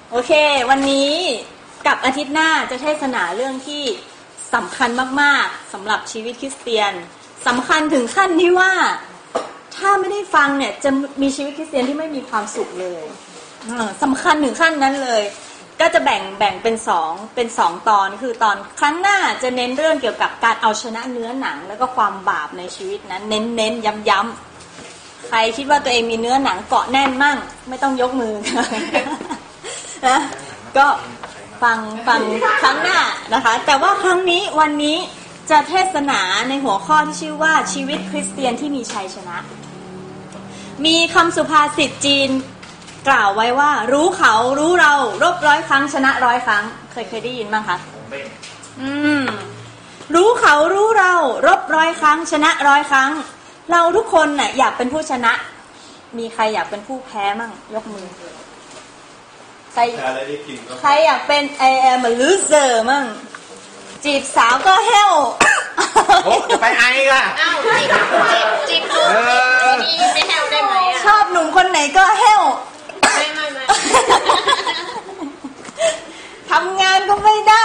โอเควันนี้กับอาทิตย์หน้าจะเทศนาเรื่องที่สำคัญมากๆสำหรับชีวิตคริสเตียนสำคัญถึงขั้นที่ว่าถ้าไม่ได้ฟังเนี่ยจะมีชีวิตคริสเตียนที่ไม่มีความสุขเลยสำคัญถึงขั้นนั้นเลยก็จะแบ่งเป็นสองตอนคือตอนครั้งหน้าจะเน้นเรื่องเกี่ยวกับการเอาชนะเนื้อหนังแล้วก็ความบาปในชีวิตนั้นเน้นย้ำใครคิดว่าตัวเองมีเนื้อหนังเกาะแน่นมั่งไม่ต้องยกมือนะก็ฟังครั้งหน้านะคะแต่ว่าครั้งนี้วันนี้จะเทศนาในหัวข้อที่ชื่อว่าชีวิตคริสเตียนที่มีชัยชนะมีคำสุภาษิตจีนกล่าวไว้ว่ารู้เขารู้เรารบ100 ครั้งชนะ100 ครั้งเคยได้ยินบ้างคะรู้เขารู้เรารบ100 ครั้งชนะ100 ครั้งเราทุกคนน่ะอยากเป็นผู้ชนะมีใครอยากเป็นผู้แพ้มั่งยกมือใครอยากเป็น I am a loser มั่งจีบสาวก็แห้วโอ้จะไปไอ้ก่ะอ้าวจีบหนุ่มนี่ไม่แห้วได้ไหมอ่ะชอบหนุ่มคนไหนก็แห้วไม่ทำงานก็ไม่ได้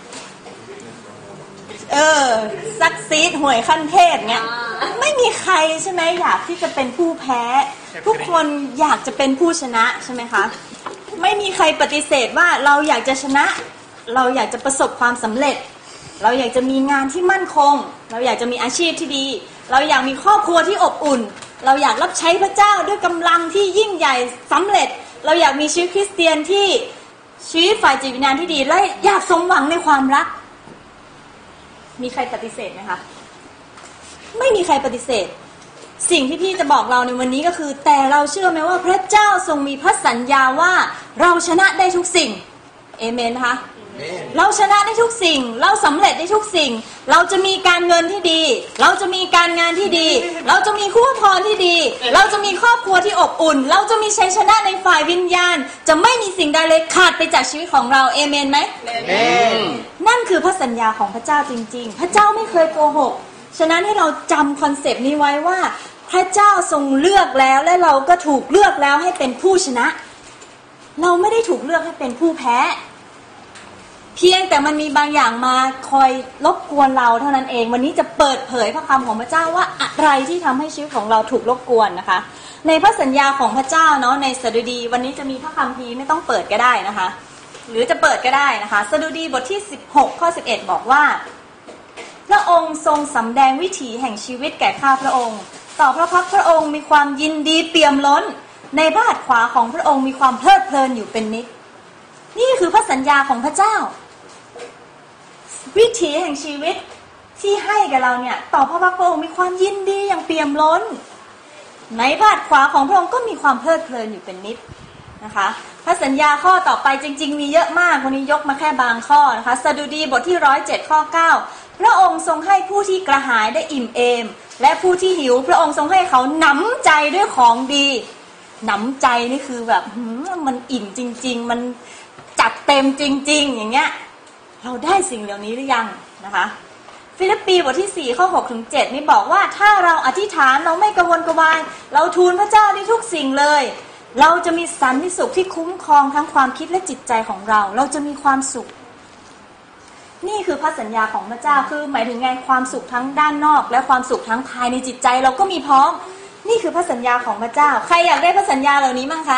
ซักซีดห่วยขั้นเทพเงี้ยไม่มีใครใช่ไหมอยากที่จะเป็นผู้แพ้ทุกคนอยากจะเป็นผู้ชนะใช่ไหมคะไม่มีใครปฏิเสธว่าเราอยากจะชนะเราอยากจะประสบความสำเร็จเราอยากจะมีงานที่มั่นคงเราอยากจะมีอาชีพที่ดีเราอยากมีครอบครัวที่อบอุ่นเราอยากรับใช้พระเจ้าด้วยกำลังที่ยิ่งใหญ่สำเร็จเราอยากมีชีวิตคริสเตียนที่ชีวิตฝ่ายจิตวิญญาณที่ดีและอยากสมหวังในความรักมีใครปฏิเสธไหมคะไม่มีใครปฏิเสธสิ่งที่พี่จะบอกเราในวันนี้ก็คือแต่เราเชื่อไหมว่าพระเจ้าทรงมีพระสัญญาว่าเราชนะได้ทุกสิ่งเอเมนนะคะเราชนะได้ทุกสิ่งเราสำเร็จได้ทุกสิ่งเราจะมีการเงินที่ดีเราจะมีการงานที่ดีเราจะมีคู่พรที่ดีเราจะมีครอบครัวที่อบอุ่นเราจะมีชัยชนะในฝ่ายวิญญาณจะไม่มีสิ่งใดเลยขาดไปจากชีวิตของเราเอเมนไหมนั่นคือพระสัญญาของพระเจ้าจริงๆพระเจ้าไม่เคยโกหกฉะนั้นให้เราจำคอนเซปต์นี้ไว้ว่าพระเจ้าทรงเลือกแล้วและเราก็ถูกเลือกแล้วให้เป็นผู้ชนะเราไม่ได้ถูกเลือกให้เป็นผู้แพ้เพียงแต่มันมีบางอย่างมาคอยรบกวนเราเท่านั้นเองวันนี้จะเปิดเผยพระคำของพระเจ้าว่าอะไรที่ทำให้ชีวิตของเราถูกรบกวนนะคะในพระสัญญาของพระเจ้าเนาะในสดุดีวันนี้จะมีพระคัมภีร์ไม่ต้องเปิดก็ได้นะคะหรือจะเปิดก็ได้นะคะสดุดีบทที่16ข้อ11บอกว่าพระองค์ทรงสำแดงวิถีแห่งชีวิตแก่ข้าพระองค์ต่อพระพักพระองค์มีความยินดีเปี่ยมล้นในพระหัตถ์ขวาของพระองค์มีความเพลิดเพลินอยู่เป็นนิจนี่คือพระสัญญาของพระเจ้าวิถีแห่งชีวิตที่ให้กับเราเนี่ยต่อพระพักพระองค์มีความยินดีอย่างเปี่ยมล้นในพระหัตถ์ขวาของพระองค์ก็มีความเพลิดเพลินอยู่เป็นนิจนะคะพระสัญญาข้อต่อไปจริงๆมีเยอะมากวันนี้ยกมาแค่บางข้อนะคะสดุดีบทที่107ข้อ9พระองค์ทรงให้ผู้ที่กระหายได้อิ่มเอมและผู้ที่หิวพระองค์ทรงให้เขาหนำใจด้วยของดีหนำใจนี่คือแบบมันอิ่มจริงๆมันจัดเต็มจริงๆอย่างเงี้ยเราได้สิ่งเหล่านี้หรือยังนะคะฟิลิปปีบทที่4ข้อ6ถึง7นี่บอกว่าถ้าเราอธิษฐานเราไม่กระวนกระวายเราทูลพระเจ้าได้ทุกสิ่งเลยเราจะมีสันติสุขที่คุ้มครองทั้งความคิดและจิตใจของเราเราจะมีความสุขนี่คือพระสัญญาของพระเจ้าคือหมายถึงไงความสุขทั้งด้านนอกและความสุขทั้งภายในจิตใจเราก็มีพร้อมนี่คือพระสัญญาของพระเจ้าใครอยากได้พระสัญญาเหล่านี้มั้งคะ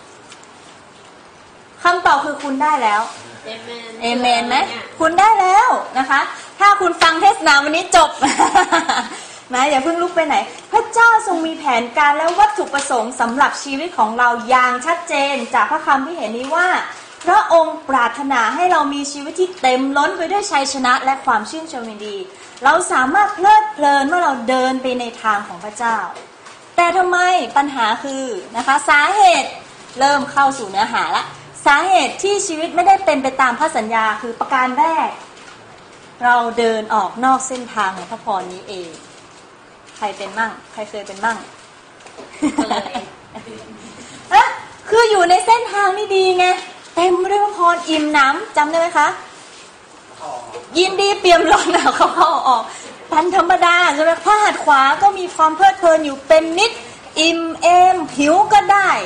คำตอบคือคุณได้แล้วเอเมนไหมคุณได้แล้วนะคะถ้าคุณฟังเทศนาวันนี้จบนะอย่าเพิ่งลุกไปไหนพระเจ้าทรงมีแผนการและวัตถุประสงค์สำหรับชีวิตของเราอย่างชัดเจนจากพระคำที่เห็นนี้ว่าพระองค์ปรารถนาให้เรามีชีวิตที่เต็มล้นไปด้วยชัยชนะและความชื่นชมยินดีเราสามารถเพลิดเพลินเมื่อเราเดินไปในทางของพระเจ้าแต่ทำไมปัญหาคือนะคะสาเหตุเริ่มเข้าสู่เนื้อหาละสาเหตุที่ชีวิตไม่ได้เป็นไปตามพระสัญญาคือประการแรกเราเดินออกนอกเส้นทางของพระพรนี้เองใครเป็นมั่งใครเคยเป็นมั่งคืออยู่ในเส้นทางนี่ดีไงเต็มด้วยพระพรอิ่มหนำจำได้ไหมคะยินดีเปี่ยมล้นเขาเข้าออกปันธรรมดาใช่ไหมพระหัตถ์ขวาก็มีความเพลิดเพลินอยู่เป็นนิจอิ่มเอมหิวก็ได้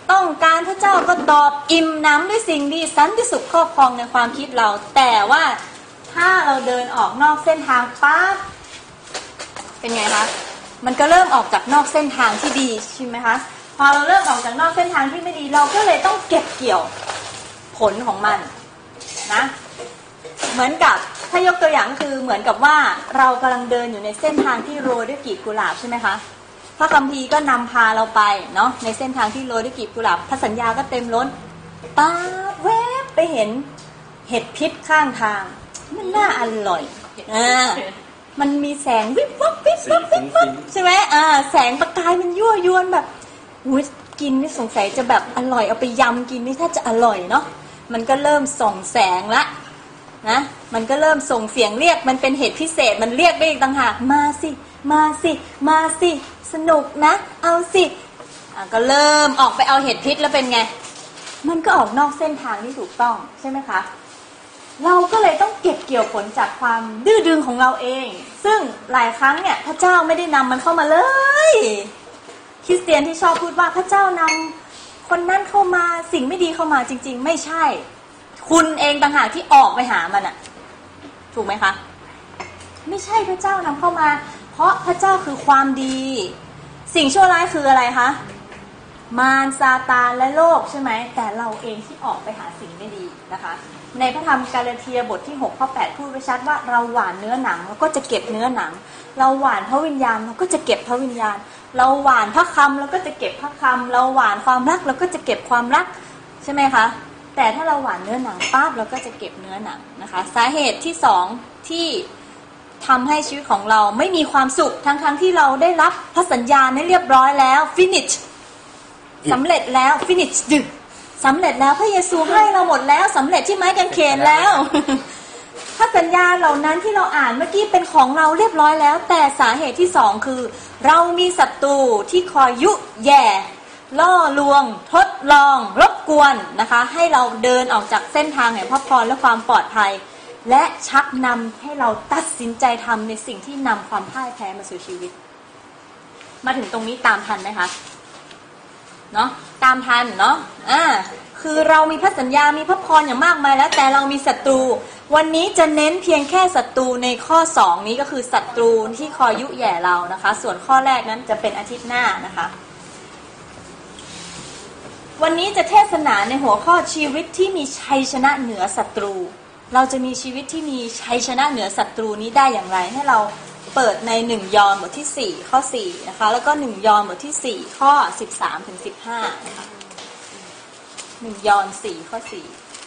ต้องการพระเจ้าก็ตอบอิ่มหนำด้วยสิ่งดีสันติสุขครอบครองในความคิดเราแต่ว่าถ้าเราเดินออกนอกเส้นทางปั๊บเป็นไงคะมันก็เริ่มออกจากนอกเส้นทางที่ดีใช่ไหมคะพอเราเริ่มออกจากนอกเส้นทางที่ไม่ดีเราก็เลยต้องเก็บเกี่ยวผลของมันนะเหมือนกับถ้ายกตัวอย่างคือเหมือนกับว่าเรากำลังเดินอยู่ในเส้นทางที่โรยด้วยกลีบกุหลาบใช่ไหมคะพระคัมภีร์ก็นำพาเราไปเนาะในเส้นทางที่โรยด้วยกลีบกุหลาบพระสัญญาก็เต็มล้นป้าแวบไปเห็นเห็ดพิษข้างทางมันน่าอร่อยมันมีแสงวิบวับวิบวับวิบวับใช่ไหมแสงประกายมันยั่วยวนแบบอุ๊ยกินนี่สงสัยจะแบบอร่อยเอาไปยำกินนี่ถ้าจะอร่อยเนาะมันก็เริ่มส่องแสงละนะมันก็เริ่มส่งเสียงเรียกมันเป็นเห็ดพิเศษมันเรียกได้อีกต่างหากมาสิมาสิมาสิสนุกนะเอาสิก็เริ่มออกไปเอาเห็ดพิษแล้วเป็นไงมันก็ออกนอกเส้นทางที่ถูกต้องใช่ไหมคะเราก็เลยต้องเก็บเกี่ยวผลจากความดื้อดึงของเราเองซึ่งหลายครั้งเนี่ยพระเจ้าไม่ได้นำมันเข้ามาเลยคริสเตียนที่ชอบพูดว่าพระเจ้านำคนนั้นเข้ามาสิ่งไม่ดีเข้ามาจริงๆไม่ใช่คุณเองต่างหากที่ออกไปหามันอะถูกไหมคะไม่ใช่พระเจ้านำเข้ามาเพราะพระเจ้าคือความดีสิ่งชั่วร้ายคืออะไรคะมารซาตานและโลกใช่ไหมแต่เราเองที่ออกไปหาสิ่งไม่ดีนะคะในพระธรรมกาลาเทียบทที่6ข้อ8พูดไว้ชัดว่าเราหว่านเนื้อหนังเราก็จะเก็บเนื้อหนังเราหว่านพระวิญญาณเราก็จะเก็บพระวิญญาณเราหว่านพระคำเราก็จะเก็บพระคำเราหว่านความรักเราก็จะเก็บความรักใช่ไหมคะแต่ถ้าเราหว่านเนื้อหนังปั๊บเราก็จะเก็บเนื้อหนังนะคะสาเหตุที่2ที่ทำให้ชีวิตของเราไม่มีความสุขทั้งที่เราได้รับพระสัญญาให้เรียบร้อยแล้ว finish สำเร็จแล้ว finish ดึกสำเร็จแล้วพระเยซูให้เราหมดแล้วสำเร็จที่ไม้กางเขนแล้วพระสัญญาเหล่านั้นที่เราอ่านเมื่อกี้เป็นของเราเรียบร้อยแล้วแต่สาเหตุที่2คือเรามีศัตรูที่คอยยุแย่ล่อลวงทดลองรบกวนนะคะให้เราเดินออกจากเส้นทางแห่งพระพรและความปลอดภัยและชักนำให้เราตัดสินใจทำในสิ่งที่นำความพ่ายแพ้มาสู่ชีวิตมาถึงตรงนี้ตามทันไหมคะเนาะตามทันเนาะคือเรามีพระสัญญามีพระพรอย่างมากมายแล้วแต่เรามีศัตรูวันนี้จะเน้นเพียงแค่ศัตรูในข้อ2นี้ก็คือศัตรูที่คอยยุแย่เรานะคะส่วนข้อแรกนั้นจะเป็นอาทิตย์หน้านะคะวันนี้จะเทศนาในหัวข้อชีวิตที่มีชัยชนะเหนือศัตรูเราจะมีชีวิตที่มีชัยชนะเหนือศัตรูนี้ได้อย่างไรให้เราเปิดใน1ยอห์นบทที่4ข้อ4นะคะแล้วก็1ยอห์นบทที่4ข้อ13ถึง15นะคะ1ยอห์น4ข้อ4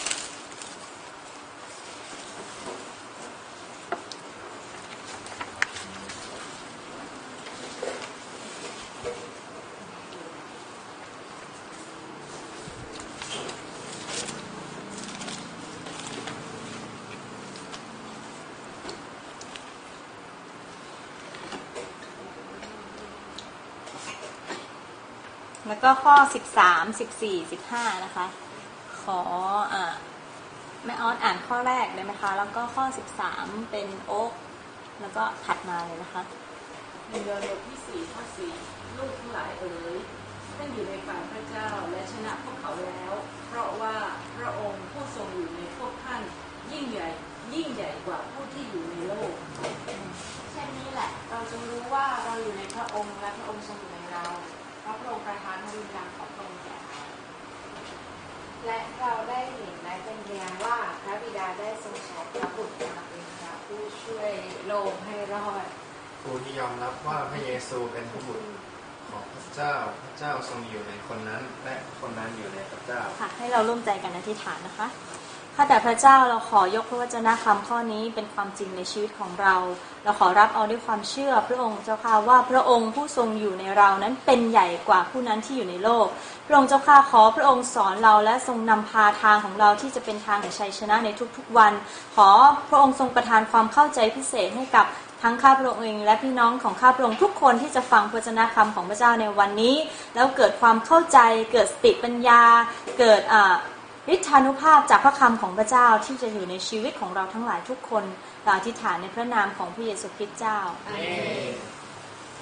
แล้วก็ข้อ13 14 15นะคะขอแม่ออสอ่านข้อแรกได้ไหมคะแล้วก็ข้อ13เป็นโอ๊คแล้วก็ถัดมาเลยนะคะ 1 ยอห์นบทที่4ข้อ4ลูกทั้งหลายเอ๋ยท่านอยู่ในฝ่ายพระเจ้าและชนะพวกเขาแล้วเพราะว่าพระองค์ผู้ทรงอยู่ในพวกท่านยิ่งใหญ่กว่าผู้ที่อยู่ในโลกเช่นนี้แหละเราจะรู้ว่าเราอยู่ในพระองค์และพระองค์ทรงอยู่ในเราเพราะพระองค์ประทานพระวิญญาณของพระองค์แก่เราและเราได้เห็นและเป็นพยานว่าพระบิดาได้ทรงใช้พระบุตรมาเป็นพระผู้ช่วยโลกให้รอดผู้ที่ยอมรับว่าพระเยซูเป็นพระบุตรของพระเจ้าพระเจ้าทรงอยู่ในคนนั้นและคนนั้นอยู่ในพระเจ้าค่ะให้เราร่วมใจกันอธิษฐานนะคะข้าแต่พระเจ้าเราขอยกพระวจนะคำข้อนี้เป็นความจริงในชีวิตของเราเราขอรับเอาด้วยความเชื่อพระองค์เจ้าค่ะว่าพระองค์ผู้ทรงอยู่ในเรานั้นเป็นใหญ่กว่าผู้นั้นที่อยู่ในโลกพระองค์เจ้าค่ะขอพระองค์สอนเราและทรงนำพาทางของเราที่จะเป็นทางแห่งชัยชนะในทุกๆวันขอพระองค์ทรงประทานความเข้าใจพิเศษให้กับทั้งข้าพระองค์เองและพี่น้องของข้าพระองค์ทุกคนที่จะฟังพระวจนะคำของพระเจ้าในวันนี้แล้วเกิดความเข้าใจเกิดสติปัญญาเกิดฤทธานุภาพจากพระคำของพระเจ้าที่จะอยู่ในชีวิตของเราทั้งหลายทุกคนเราอธิษฐานในพระนามของพระเยซูคริสต์เจ้าอาเมน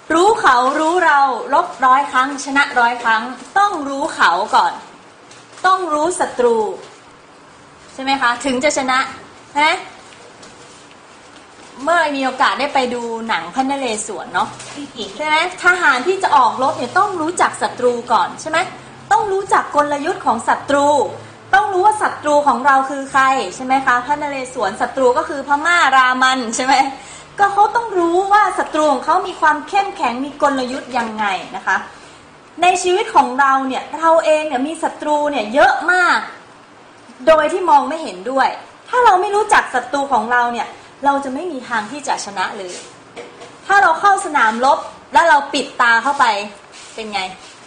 รู้เขารู้เราลบ100 ครั้งชนะ100 ครั้งต้องรู้เขาก่อน ต้องรู้ศัตรูใช่ไหมคะถึงจะชนะนะเมื่อมีโอกาสได้ไปดูหนังพระนเรศวรเนาะใช่ไหมทหารที่จะออกรบเนี่ยต้องรู้จักศัตรูก่อนใช่ไหมต้องรู้จักกลยุทธ์ของศัตรูต้องรู้ว่าศัตรูของเราคือใครใช่ไหมคะพระนเรศวรศัตรูก็คือพม่ารามันใช่ไหมก็เขาต้องรู้ว่าศัตรูของเขามีความเข้มแข็งมีกลยุทธ์ยังไงนะคะในชีวิตของเราเนี่ยเราเองเนี่ยมีศัตรูเนี่ยเยอะมากโดยที่มองไม่เห็นด้วยถ้าเราไม่รู้จักศัตรูของเราเนี่ยเราจะไม่มีทางที่จะชนะเลยถ้าเราเข้าสนามรบแล้วเราปิดตาเข้าไปเป็นไง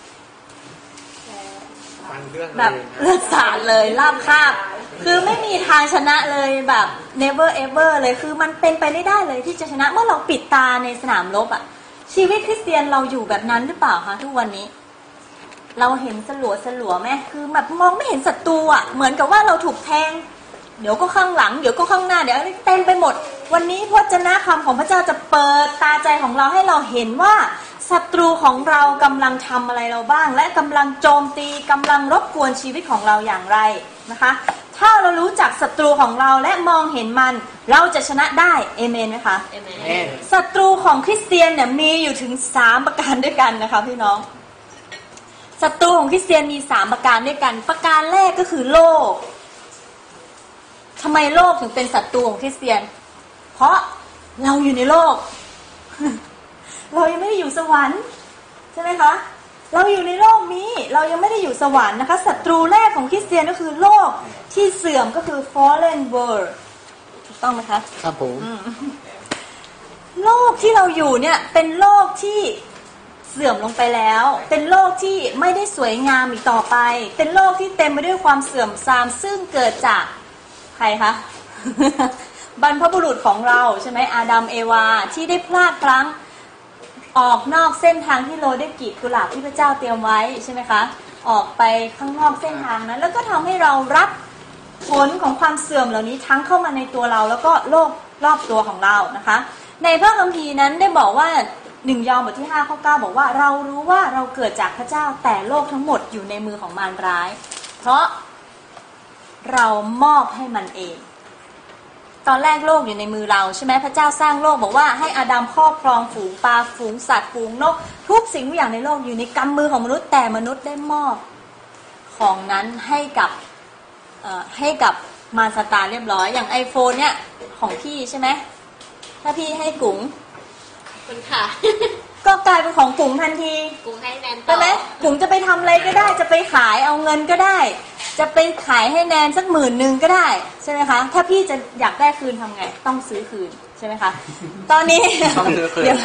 ฟันเลือดแบบเลือดสาดเลยลาบคาบคือไม่มีทางชนะเลยแบบ never ever เลยคือมันเป็นไปไม่ได้เลยที่จะชนะเมื่อเราปิดตาในสนามรบอะชีวิตคริสเตียนเราอยู่แบบนั้นหรือเปล่าคะทุกวันนี้เราเห็นสลัวไหมคือแบบมองไม่เห็นศัตรูอะเหมือนกับว่าเราถูกแทงเดี๋ยวก็ข้างหลังเดี๋ยวก็ข้างหน้าเดี๋ยวเต็มไปหมดวันนี้พระเจ้าคำของพระเจ้าจะเปิดตาใจของเราให้เราเห็นว่าศัตรูของเรากำลังทำอะไรเราบ้างและกำลังโจมตีกำลังรบกวนชีวิตของเราอย่างไรนะคะถ้าเรารู้จักศัตรูของเราและมองเห็นมันเราจะชนะได้เอเมนไหมคะเอเมนศัตรูของคริสเตียนเนี่ยมีอยู่ถึง3ประการด้วยกันนะคะพี่น้องศัตรูของคริสเตียนมี3ประการด้วยกันประการแรกก็คือโลกทำไมโลกถึงเป็นศัตรูของคริสเตียนเพราะเราอยู่ในโลก เรายังไม่ได้อยู่สวรรค์ใช่ไหมคะเราอยู่ในโลกนี้เรายังไม่ได้อยู่สวรรค์นะคะศัตรูแรกของคริสเตียนก็คือโลกที่เสื่อมก็คือ fallen world ถูกต้องไหมคะครับผมโลกที่เราอยู่เนี่ยเป็นโลกที่เสื่อมลงไปแล้วเป็นโลกที่ไม่ได้สวยงามอีกต่อไปเป็นโลกที่เต็มไปด้วยความเสื่อมทรามซึ่งเกิดจากใครคะ บรรพบุรุษของเราใช่ไหมอาดัมเอวาที่ได้พลาดพลั้งออกนอกเส้นทางที่โรยด้วยกลีบกุหลาบที่พระเจ้าเตรียมไว้ใช่ไหมคะออกไปข้างนอกเส้นทางนั้นแล้วก็ทำให้เรารับผลของความเสื่อมเหล่านี้ทั้งเข้ามาในตัวเราแล้วก็โลกรอบตัวของเรานะคะในพระคัมภีร์นั้นได้บอกว่า1 ยอห์นบทที่5 ข้อ 9บอกว่าเรารู้ว่าเราเกิดจากพระเจ้าแต่โลกทั้งหมดอยู่ในมือของมารร้ายเพราะเรามอบให้มันเองตอนแรกโลกอยู่ในมือเราใช่ไหมพระเจ้าสร้างโลกบอกว่าให้อาดัมครอบครองฝูงปลาฝูงสัตว์ฝูงนกทุกสิ่งทุกอย่างในโลกอยู่ในกำมือของมนุษย์แต่มนุษย์ได้มอบของนั้นให้กับมารซาตานเรียบร้อยอย่าง iPhone เนี่ยของพี่ใช่ไหมถ้าพี่ให้กุ๋งคุณค่ะก็กลายเป็นของกุ๋งทันทีกุ้งให้แนนต่อใช่ไหมกุ๋งจะไปทำอะไรก็ได้จะไปขายเอาเงินก็ได้จะไปขายให้แนนสัก10,000ก็ได้ใช่ไหมคะถ้าพี่จะอยากได้คืนทำไงต้องซื้อคืนใช่ไหมคะตอนนี้ต้องซื้อคืนเดี๋ยว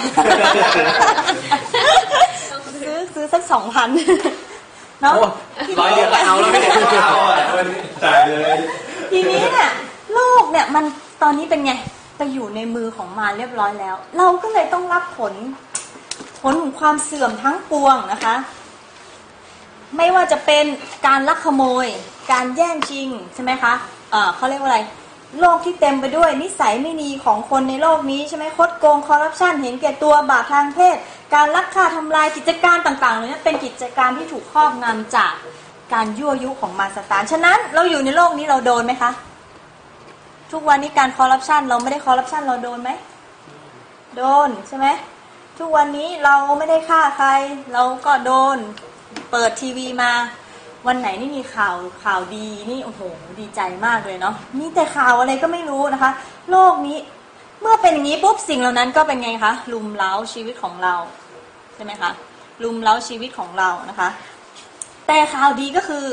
ซื้อสัก2,000เนาะ 100 เดือนก็เอาแล้วไม่ได้เอาอ่ะจ่ายเลยทีนี้เนี่ยโลกเนี่ยมันตอนนี้เป็นไงไปอยู่ในมือของมารเรียบร้อยแล้วเราก็เลยต้องรับผลของความเสื่อมทั้งปวงนะคะไม่ว่าจะเป็นการลักขโมยการแย่งชิงใช่ไหมคะเขาเรียกว่าอะไรโลกที่เต็มไปด้วยนิสัยไม่ดีของคนในโลกนี้ใช่ไหมคดโกงคอร์รัปชันเห็นแก่ตัวบาปทางเพศการลักฆ่าทำลายกิจการต่างๆเหล่านี้เป็นกิจการที่ถูกครอบงำจากการยั่วยุของมารซาตานฉะนั้นเราอยู่ในโลกนี้เราโดนไหมคะทุกวันนี้การคอร์รัปชันเราไม่ได้คอร์รัปชันเราโดนไหมโดนใช่ไหมทุกวันนี้เราไม่ได้ฆ่าใครเราก็โดนเปิดทีวีมาวันไหนนี่มีข่าวดีนี่โอ้โหดีใจมากเลยเนาะมีแต่ข่าวอะไรก็ไม่รู้นะคะโลกนี้เมื่อเป็นอย่างนี้ปุ๊บสิ่งเหล่านั้นก็เป็นไงคะลุมเล้าชีวิตของเราใช่ไหมคะลุมเล้าชีวิตของเรานะคะแต่ข่าวดีก็คือ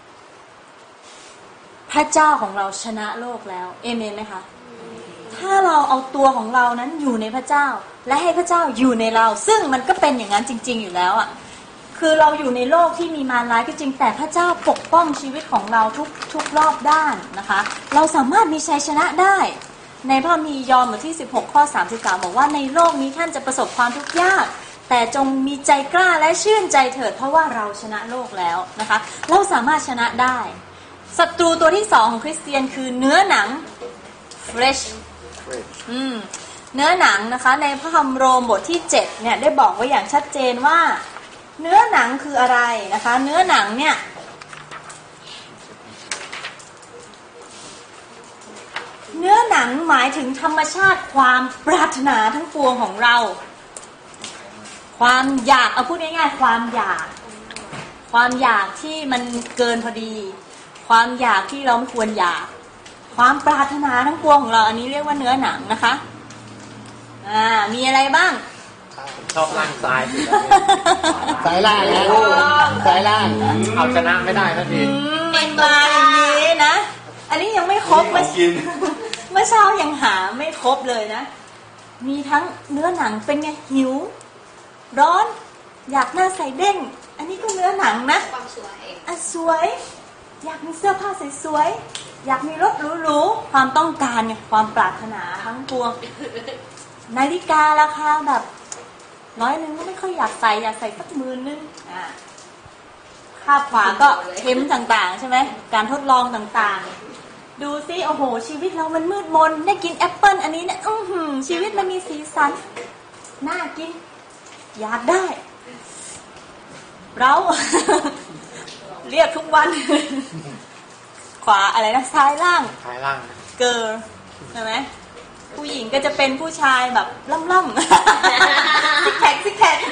พระเจ้าของเราชนะโลกแล้วเอเมนไหมคะถ้าเราเอาตัวของเรานั้นอยู่ในพระเจ้าและให้พระเจ้าอยู่ในเราซึ่งมันก็เป็นอย่างนั้นจริงๆอยู่แล้วอ่ะคือเราอยู่ในโลกที่มีมารร้ายก็จริงแต่พระเจ้าปกป้องชีวิตของเราทุกรอบด้านนะคะเราสามารถมีชัยชนะได้ในพระคัมภีร์ยอห์นบทที่16 ข้อ 33บอกว่าในโลกนี้ท่านจะประสบความทุกข์ยากแต่จงมีใจกล้าและชื่นใจเถิดเพราะว่าเราชนะโลกแล้วนะคะเราสามารถชนะได้ศัตรูตัวที่2ของคริสเตียนคือเนื้อหนัง flesh เนื้อหนังนะคะในพระคัมภีร์โรมบทที่7เนี่ยได้บอกไว้อย่างชัดเจนว่าเนื้อหนังคืออะไรนะคะเนื้อหนังเนี่ยเนื้อหนังหมายถึงธรรมชาติความปรารถนาทั้งปวงของเราความอยากเอาพูดง่ายๆความอยากที่มันเกินพอดีความอยากที่เราไม่ควรอยากความปรารถนาทั้งปวงของเราอันนี้เรียกว่าเนื้อหนังนะคะมีอะไรบ้างชอบล่างซ้ายสายล่างนะสายล่างเอาชนะไม่ได้สักทีมันมาอย่างนี้นะอันนี้ยังไม่ครบเมื่อเช้ายังหาไม่ครบเลยนะมีทั้งเนื้อหนังเป็นไงหิวร้อนอยากหน้าใสเด้งอันนี้ก็เนื้อหนังนะความสวยสวยอยากมีเสื้อผ้าสวยๆอยากมีรถหรูๆความต้องการไงความปรารถนาทั้งปวงนาฬิการาคาแบบ100ก็ไม่ค่อยอยากใส่สัก10,000ค่าขวาก็เข็มต่างๆใช่ไหมการทดลองต่างๆดูซิโอ้โหชีวิตเรามันมืดมนได้กินแอปเปิ้ลอันนี้เนี่ยชีวิตมันมีสีสันน่ากินอยากได้เรา เรียกทุกวัน ขวาอะไรนะซ้ายล่างเกิร์ลใช่ไหมผู้หญิงก็จะเป็นผู้ชายแบบล่ำๆซิกแพคซิกแพค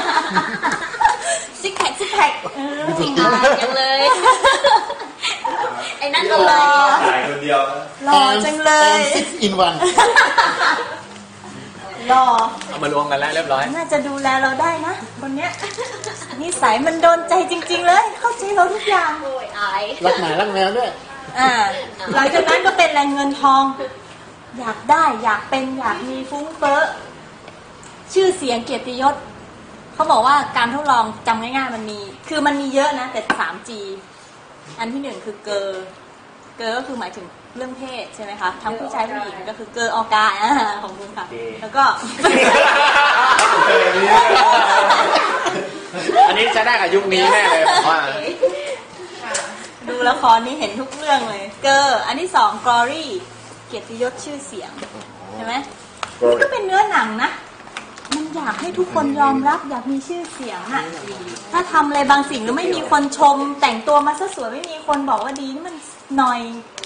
จริงจังเลยไอ้นั่นก็รอคนเดียวหล่อจังเลย 6 in 1 หล่อเอามารวมกันแล้วเรียบร้อยน่าจะดูแลเราได้นะคนเนี้ยนิสัยมันโดนใจจริงๆเลยเข้าใจเราทุกอย่างโอ้ยอายรักหมารักแมวด้วยหลังจากนั้นก็เป็นแรงเงินทองอยากได้อยากเป็นอยากมีฟุ้งเฟ้อชื่อเสียงเกียรติยศเขาบอกว่าการทดลองจำง่ายๆมันมีเยอะนะแต่ 3G อันที่1คือเกอร์ก็คือหมายถึงเรื่องเพศใช่ไหมคะทั้งผู้ชายผู้หญิงก็คือเกอร์ออกาของคุณค่ะแล้วก็อันนี้จะได้กับยุคนี้แน่เลยผมว่าดูละครนี้เห็นทุกเรื่องเลยเกอร์อันที่2 glory เกียรติยศชื่อเสียงใช่ไหมนี่ก็เป็นเนื้อหนังนะมันอยากให้ทุกคนยอมรับอยากมีชื่อเสียงอะถ้าทำอะไรบางสิ่งแล้วไม่มีคนชมแต่งตัวมาซะสวยไม่มีคนบอกว่าดีนี่มันหน่อย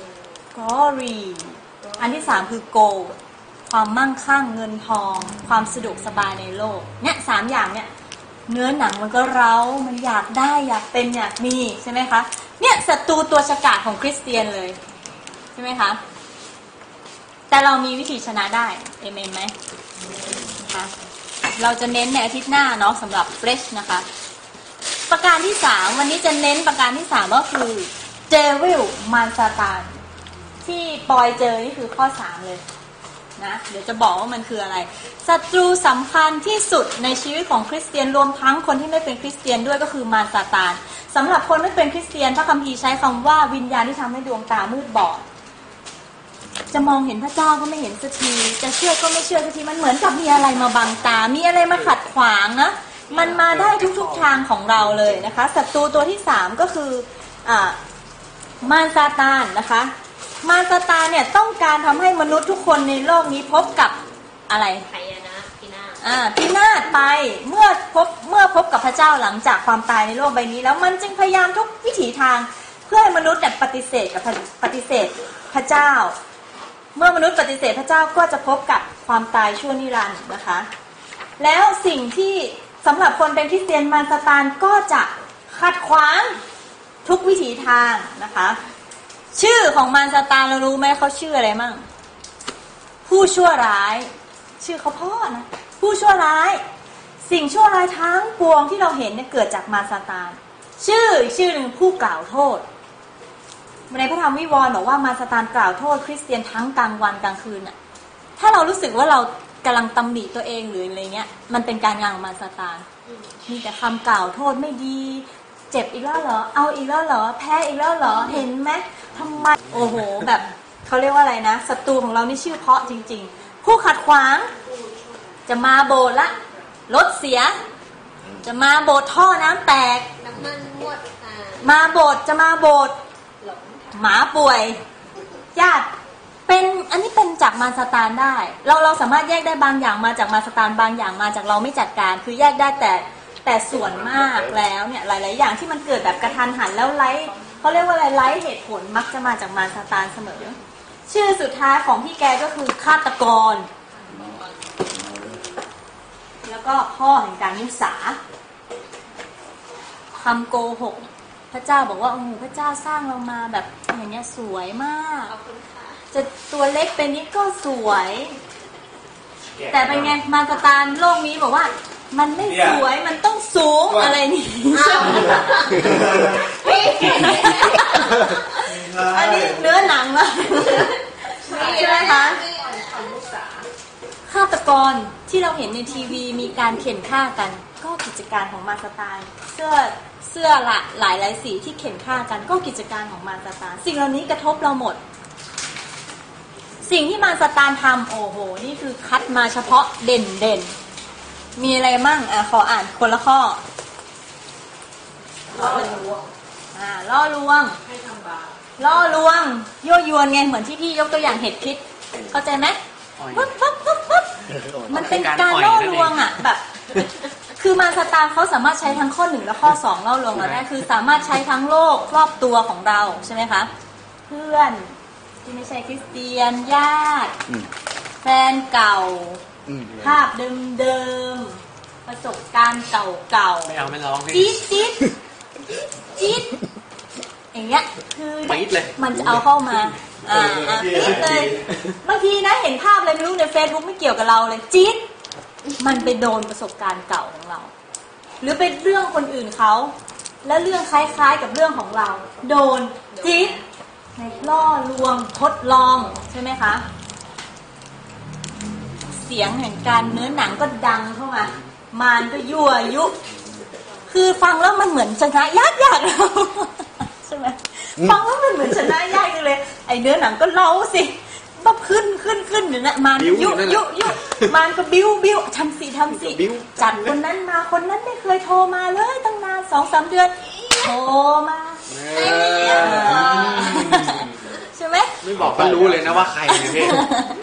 glory อันที่3คือ gold ความมั่งคั่งเงินทองความสะดวกสบายในโลกเนี่ย3อย่างเนี่ยเนื้อหนังมันก็เร้ามันอยากได้อยากเป็นอยากมีใช่ไหมคะเนี่ยศัตรูตัวฉกาจของคริสเตียนเลยใช่ไหมคะแต่เรามีวิธีชนะได้เอเมนไหมนะคะเราจะเน้นในอาทิตย์หน้าเนาะสำหรับเฟรชนะคะประการที่3วันนี้จะเน้นประการที่3ก็คือเดวิลมารซาตานที่ปอยเจอนี่คือข้อ3เลยนะเดี๋ยวจะบอกว่ามันคืออะไรศัตรูสำคัญที่สุดในชีวิตของคริสเตียนรวมทั้งคนที่ไม่เป็นคริสเตียนด้วยก็คือมารซาตานสำหรับคนไม่เป็นคริสเตียนพระคัมภีร์ใช้คำว่าวิญญาณที่ทำให้ดวงตามืดบอดจะมองเห็นพระเจ้าก็ไม่เห็นสักทีจะเชื่อก็ไม่เชื่อสักทีมันเหมือนกับมีอะไรมาบังตามีอะไรมาขัดขวางนะมันมาได้ทุกๆทางของเราเลยนะคะศัตรูตัวที่3ก็คือมารซาตานนะคะมารซาตานเนี่ยต้องการทำให้มนุษย์ทุกคนในโลกนี้พบกับอะไรไายนะพินาศไปเมื่อพบกับพระเจ้าหลังจากความตายในโลกใบนี้แล้วมันจึงพยายามทุกวิถีทางเพื่อให้มนุษย์ปฏิเสธพระเจ้าเมื่อมนุษย์ปฏิเสธพระเจ้าก็จะพบกับความตายชั่วนิรันดร์นะคะแล้วสิ่งที่สำหรับคนเป็นคริสเตียนมารซาตานก็จะขัดขวางทุกวิถีทางนะคะชื่อของมารซาตานเรารู้ไหมเขาชื่ออะไรมั่งผู้ชั่วร้ายชื่อเขาพ่อนะผู้ชั่วร้ายสิ่งชั่วร้ายทั้งปวงที่เราเห็นเนี่ยเกิดจากมารซาตานชื่อหนึ่งผู้กล่าวโทษในพระธรรมวิวรณ์บอกว่ามารซาตานกล่าวโทษคริสเตียนทั้งกลางวันกลางคืนน่ะถ้าเรารู้สึกว่าเรากำลังตำหนิตัวเองหรืออะไรเงี้ยมันเป็นการงานของมารซาตานมีแต่คำกล่าวโทษไม่ดีเจ็บอีกแล้วเหรอเอาอีกแล้วเหรอแพ้อีกแล้วเหรอเห็นไหมทำไมโอ้โหแบบเขาเรียกว่าอะไรนะศัตรูของเรานี่ชื่อเพราะจริงๆผู้ขัดขวางจะมาโบสถ์ละรถเสียจะมาโบสถ์ท่อน้ำแตกน้ำมันหมดมาโบสถ์จะมาโบสถ์หมาป่วยญาติไปอันนี้เป็นจากมารซาตานได้เราสามารถแยกได้บางอย่างมาจากมารซาตานบางอย่างมาจากเราไม่จัดการคือแยกได้แต่ส่วนมากแล้วเนี่ยหลายๆอย่างที่มันเกิดแบบกระทันหันแล้วเขาเรียกว่าอะไรไร้เหตุผลมักจะมาจากมารซาตานเสมอชื่อสุดท้ายของพี่แกก็คือฆาตกรแล้วก็พ่อแห่งการมุสาคำโกหกพระเจ้าบอกว่าโอ้โหพระเจ้าสร้างเรามาแบบอย่างเงี้ยสวยมากจะตัวเล็กเป็นนิดก็สวย แต่เป็นไงมารซาตานโลกนี้บอกว่ามันไม่สวยมันต้องสูงอะไรนี่อันนี้เนื้อหนังละใช่ไหมคะฆาตกรที่เราเห็นในทีวีมีการเข็นฆ่ากันก็กิจการของมารซาตานเสื้อละหลายสีที่เข็นฆ่ากันก็กิจการของมารซาตานสิ่งเหล่านี้กระทบเราหมดสิ่งที่มารซาตานทำโอ้โหนี่คือคัดมาเฉพาะเด่นมีอะไรมั่งขออ่านคนละข้อล่อลวงให้ทำบาปล่อลวงยั่วยวนไงเหมือนที่พี่ยกตัวอย่างเห็ดพิษเข้าใจไหมปั๊บมันเป็นการล่อลวงอ่ะแบบคือมารซาตานเขาสามารถใช้ทั้งข้อ1และข้อ2ล่อลวงเราได้คือสามารถใช้ทั้งโลกรอบตัวของเราใช่ไหมคะเพื่อนที่ไม่ใช่คริสเตียนญาติแฟนเก่าภาพเดิมๆประสบการณ์เก่าๆไม่เอาไม่ร้องจี๊ดอย่างเงี้ยคือปี๊ดเลยมันจะเอาเข้ามาจี๊ดเลยบางทีนะเห็นภาพอะไรไม่รู้ใน Facebook ไม่เกี่ยวกับเราเลยจี๊ดมันไปโดนประสบการณ์เก่าของเราหรือเป็นเรื่องคนอื่นเขาแล้วเรื่องคล้ายๆกับเรื่องของเราโดนจี๊ดในล่อลวงทดลองใช่ไหมคะเสียงแห่งการเนื้อหนังก็ดังเข้ามามารก็ยั่วยุคือฟังแล้วมันเหมือนชนะยากเราใช่ไหมฟังแล้วมันเหมือนชนะยากเลยไอ้เนื้อหนังก็เล่าสิปั๊บขึ้นเดี๋ยวนะมารยุมารก็บิ้วทำสิจัดคนนั้นมาคนนั้นไม่เคยโทรมาเลยตั้งนาน 2-3 เดือนโทรมาใช่ไหมไม่บอกก็รู้เลยนะว่าใครเนี่ยพี่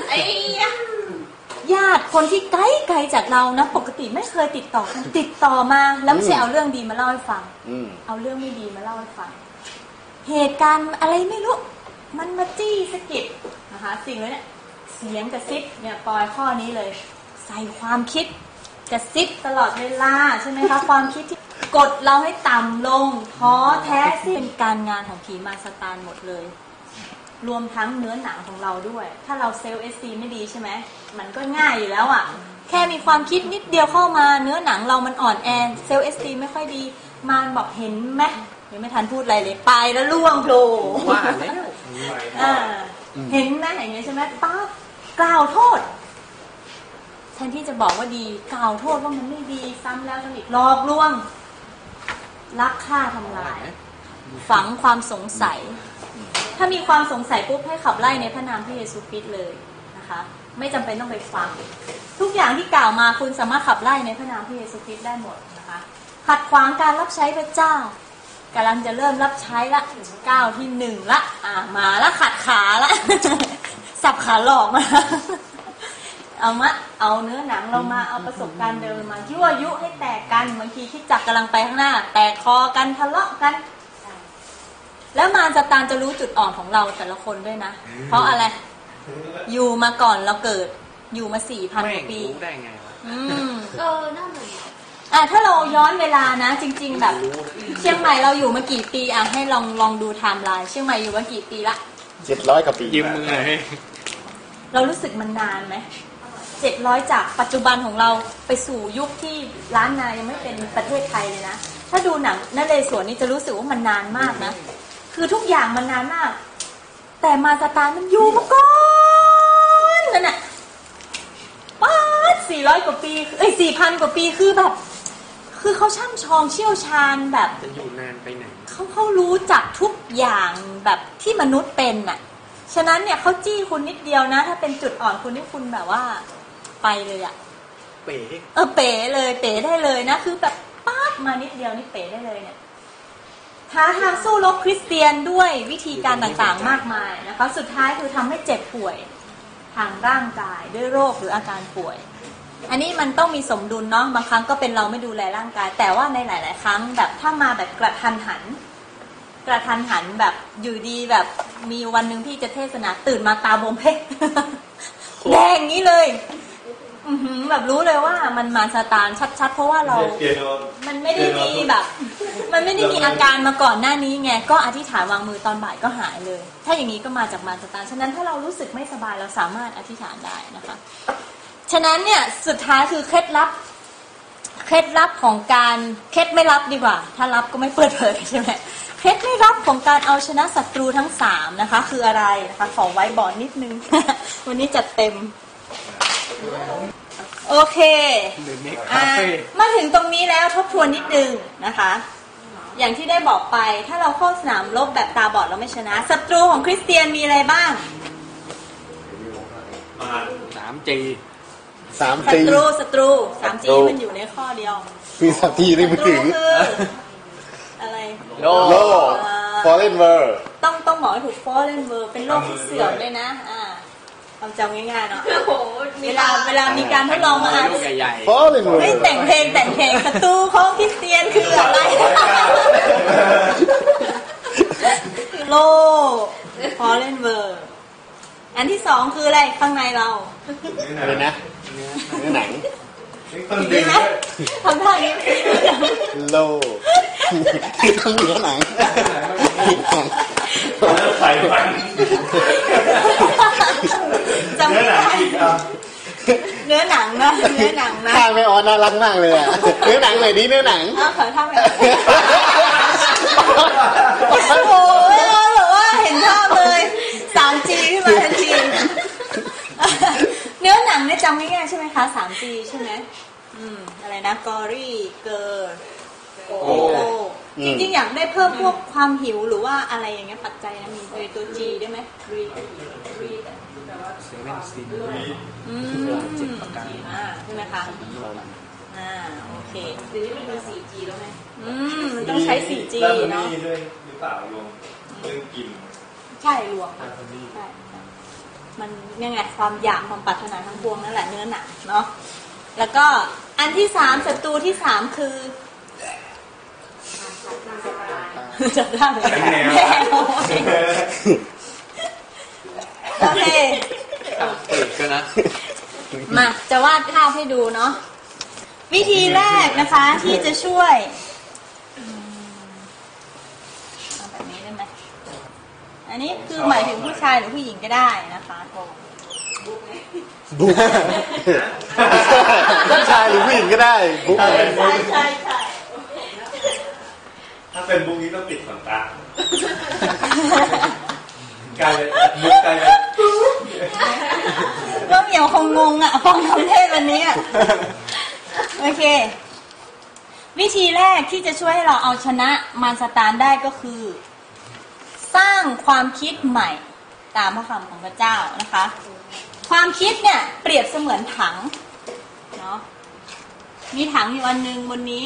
ญาติคนที่ไกลจากเรานะปกติไม่เคยติดต่อกันติดต่อมาแล้วไม่ใช่เอาเรื่องดีมาเล่าให้ฟังเอาเรื่องไม่ดีมาเล่าให้ฟังเหตุการณ์อะไรไม่รู้มันมาจี้สะกิดนะคะสิ่งเลยเนี่ยเสียงกระซิบเนี่ยปอยข้อนี้เลยใส่ความคิดกระซิบตลอดเวลาใช่ไหมคะความคิดที่กดเราให้ต่ำลงท้อแท้ที่เป็นการงานของผีมารซาตานหมดเลยรวมทั้งเนื้อหนังของเราด้วยถ้าเราเซลล์เอสตีไม่ดีใช่ไหมมันก็ง่ายอยู่แล้วอ่ะแค่มีความคิดนิดเดียวเข้ามาเนื้อหนังเรามันอ่อนแอเซลล์เอสตีไม่ค่อยดีมารบอกเห็นไหมยังไม่ทันพูดอะไรเลยไปแล้วล่วงโผล่ว่าแล้วเห็นไหมอย่างเงี้ยใช่ไหมปั๊บกล่าวโทษแทนที่จะบอกว่าดีกล่าวโทษว่ามันไม่ดีซ้ำแล้วซ้ำอีกหลอกลวงลักฆ่าทำลายฝังความสงสัยถ้ามีความสงสัยปุ๊บให้ขับไล่ในพระนามพระเยซูคริสต์เลยนะคะไม่จำเป็นต้องไปฟังทุกอย่างที่กล่าวมาคุณสามารถขับไล่ในพระนามพระเยซูคริสต์ได้หมดนะคะขัดขวางการรับใช้พระเจ้ากำลังจะเริ่มรับใช้ละก้าวที่1ละมาละขัดขาละสับขาหลอกมาเอาเนื้อหนังเรามาเอาประสบการณ์เดิมมายั่วยุให้แตกกันบางทีคิดจักกำลังไปข้างหน้าแตกคอกันทะเลาะกันแล้วมารซาตานจะรู้จุดอ่อนของเราแต่ละคนด้วยนะเพราะอะไรอยู่มาก่อนเราเกิดอยู่มา 4,000 ปีได้ไงวะน่าเหมือนถ้าเราย้อนเวลานะจริงๆแบบเชียงใหม่เราอยู่มากี่ปีให้ลองดูไทม์ไลน์เชียงใหม่อยู่มากี่ปีละ 700 กว่าปียืมมือหน่อยเรารู้สึกมันนานไหม700จากปัจจุบันของเราไปสู่ยุคที่ล้านนายังไม่เป็นประเทศไทยเลยนะถ้าดูหนังนเรศวรนี่จะรู้สึกว่ามันนานมากนะคือทุกอย่างมันนานมากแต่มารซาตานมันอยู่มาก่อนนั่นน่ะป๊าด400 กว่าปี4,000 กว่าปีคือแบบคือเขาช่ำชองเชี่ยวชาญแบบจะอยู่นานไปไหนเขารู้จักทุกอย่างแบบที่มนุษย์เป็นน่ะฉะนั้นเนี่ยเขาจี้คุณนิดเดียวนะถ้าเป็นจุดอ่อนคุณนี่คุณแบบว่าไปเลยอ่ะเป๋เป๋เลยเป๋ได้เลยนะคือแบบป๊าดมานิดเดียวนี่เป๋ได้เลยเนี่ยท้าทางสู้รบคริสเตียนด้วยวิธีการต่างๆมากมายนะคะสุดท้ายคือทำให้เจ็บป่วยทางร่างกายด้วยโรคหรืออาการป่วย อันนี้มันต้องมีสมดุลเนาะบางครั้งก็เป็นเราไม่ดูแลร่างกาย แต่ว่าในหลายๆครั้งแบบถ้ามาแบบกระทันหันแบบอยู่ดีแบบมีวันหนึ่งที่จะเทศนาตื่นมาตาบวมเพ่ง แดงนี้เลยแบบรู้เลยว่ามันมาซาตานชัดๆเพราะว่าเรามันไม่ได้มีแบบ มันไม่ได้มีอาการมาก่อนหน้านี้ไงก็อธิษฐานวางมือตอนบ่ายก็หายเลย ถ้าอย่างนี้ก็มาจากมารซาตานฉะนั้นถ้าเรารู้สึกไม่สบายเราสามารถอธิษฐานได้นะคะฉะนั้นเนี่ยสุดท้ายคือเคล็ดลับของการเคล็ดไม่ลับดีกว่าถ้าลับก็ไม่เปิดเผยใช่ไหมเคล็ดไม่ลับของการเอาชนะศัตรูทั้ง3นะคะคืออะไรนะคะขอไว้บอร์ดนิดนึง วันนี้จัดเต็มโอเคมาถึงตรงนี้แล้วทบทวนนิดนึงนะคะอย่างที่ได้บอกไปถ้าเราเข้าสนามรบแบบตาบอดเราไม่ชนะศัตรูของคริสเตียนมีอะไรบ้าง 3G ศัตรู 3G มันอยู่ในข้อเดียวมีสักทีในมือถือคืออะไรโล Fallen World ต้องบอกให้ถูก Fallen World เป็นโลกที่เสื่อมด้วยนะเอาจำง่ายๆเนาะเวลามีการทดลองมา Fallen World ไม่แต่งเพลงศัตรูของคริสเตียนคืออะไรโลก Fallen World อันที่2คืออะไรข้างในเราอะไรนะเนื้อหนังดีไหมทำท่านี้โลต้องเนื้อหนังไข่ฟันจำไม่ได้เนื้อหนังนะท่าไม่ออนน่ารักมากเลยอะเนื้อหนังหน่อยดิเนื้อหนังขอท่าไม่โอ้โหแบบว่าเห็นภาพเลย 3G ขึ้นมาทันทีเนื้อหนังเนี่ยจำง่ายๆใช่ไหมคะ 3G ใช่ไหมอะไรนะกอรี่เกอร์โอจริงๆอยากได้เพิ่มพวกความหิวหรือว่าอะไรอย่างเงี้ยปัจจัยนะมีตัว G ได้ไหมใช่ไหมคะโอเคหรือมันเป็น 4G แล้วไหมมันต้องใช้ 4G เนาะด้วยหรือเปล่ารวมเรื่องกินใช่รวมใช่มันยังไงความอยากความปรารถนาทั้งปวงนั่นแหละเนื้อหนังเนาะแล้วก็อันที่3ศัตรูที่3คือจับได้ไหมโอเคก็นะมาจะวาดภาพให้ดูเนาะวิธีแรกนะคะที่จะช่วยแบบนี้ได้ไหมอันนี้คือหมายถึงผู้ชายหรือผู้หญิงก็ได้นะคะบุ๊กผู้ชายหรือผู้หญิงก็ได้บุ๊กใช่ถ้าเป็นบุ๊กนี้ต้องติดขนตาไกลเลยบุ๊กไกลเลยก็เหมียวคงงงอ่ะฟังคำเทศวันนี้โอเควิธีแรกที่จะช่วยให้เราเอาชนะมารซาตานได้ก็คือสร้างความคิดใหม่ตามพระคำของพระเจ้านะคะความคิดเนี่ยเปรียบเสมือนถังเนาะมีถังอยู่อันนึงบนนี้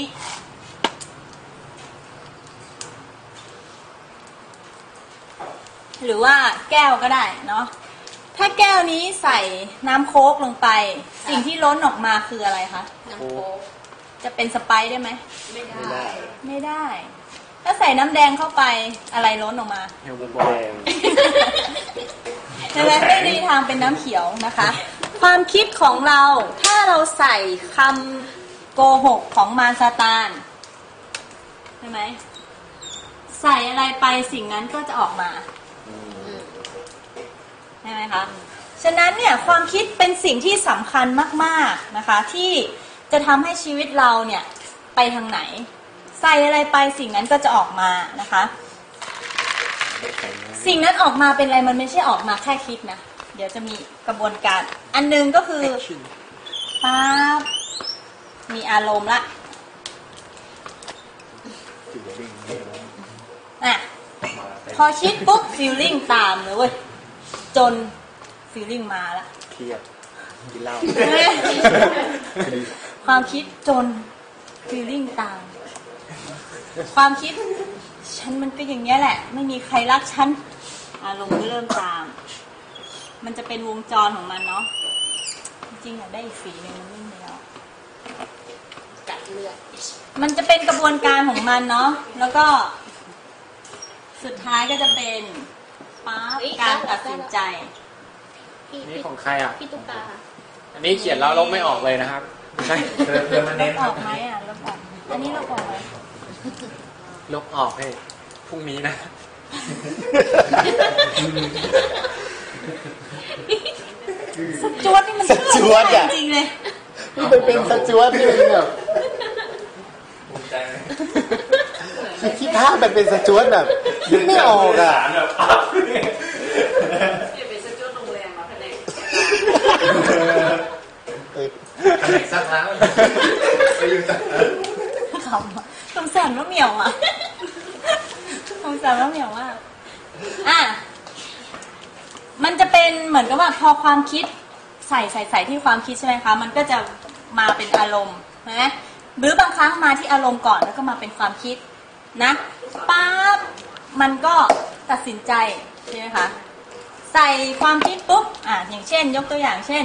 หรือว่าแก้วก็ได้เนาะถ้าแก้วนี้ใส่น้ำโค้กลงไปสิ่งที่ล้นออกมาคืออะไรคะน้ำโค้กจะเป็นสไปซ์ได้ไหมไม่ได้ถ้าใส่น้ำแดงเข้าไปอะไรล้นออกมาน้ำแดงใช่ไหมไม่มีทางเป็นน้ำเขียวนะคะความคิดของเราถ้าเราใส่คำโกหกของมารซาตานใช่ไหมใส่อะไรไปสิ่งนั้นก็จะออกมาใช่ไหมคะฉะนั้นเนี่ยความคิดเป็นสิ่งที่สำคัญมากๆนะคะที่จะทำให้ชีวิตเราเนี่ยไปทางไหนใส่อะไรไปสิ่งนั้นก็จะออกมานะคะสิ่งนั้นออกมาเป็นอะไรมันไม่ใช่ออกมาแค่คิดนะเดี๋ยวจะมีกระบวนการอันนึงก็คือปั๊บมีอารมณ์ละพอคิดปุ๊บฟีลลิ่งตามเลยเว้ยจนฟีลลิ่งมาละเครียดกินเหล้าความคิดจนฟีลลิ่งตามความคิดฉันมันก็อย่างเงี้ยแหละ ไม่มีใครรักฉันอารมณ์ก็เริ่มตาม มันจะเป็นวงจรของมันเนาะจริงๆอยากได้อีกสีหนึ่งมันไม่มีแล้วกัดเลือดมันจะเป็นกระบวนการของมันเนาะแล้วก็สุดท้ายก็จะเป็นป๊าบการตัดสินใจนี่ของใครอ่ะพี่ตุ๊กตาอันนี้เขียนแล้วลบไม่ออกเลยนะครับไม่ใช่เพื่อมันลเน้นบออกไหมอ่ะลบออกอันนี้ลบออกไหมลบออกให้พรุ่งนี้นะสจวตนี่มันสจวตอะจริงๆเลยนี่มันเป็นสจวตนี่มันแบบภูมิใจไหมคิดภาพมันเป็นสจวตแบบคิดไม่ออกอ่ะแบบปั๊บเนี่ยเป็นสจวตโรงแรมมาแผนกเออแผนกซักแล้วไปอยู่ซักแล้วขำสงสารมะเหมียวอ่ะสงสารมะเหมียวว่ามันจะเป็นเหมือนกับว่าพอความคิดใส่ที่ความคิดใช่ไหมคะมันก็จะมาเป็นอารมณ์นะหรือบางครั้งมาที่อารมณ์ก่อนแล้วก็มาเป็นความคิดนะปั๊บมันก็ตัดสินใจใช่ไหมคะใส่ความคิดปุ๊บอย่างเช่นยกตัวอย่างเช่น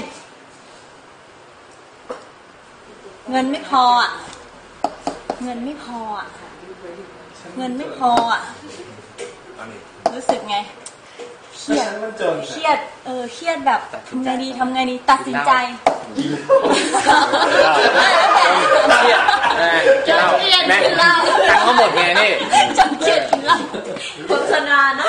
เงินไม่พออ่ะเงินไม่พออ่ะเงินไม่พออ่ะรู้สึกไงเครียดมันจนเครียดเครียดแบบทำไงดีตัดสินใจเครียดกินเหล้าแม่ตังค์ก็หมดไงนี่จนเครียดกินเหล้าโฆษณานะ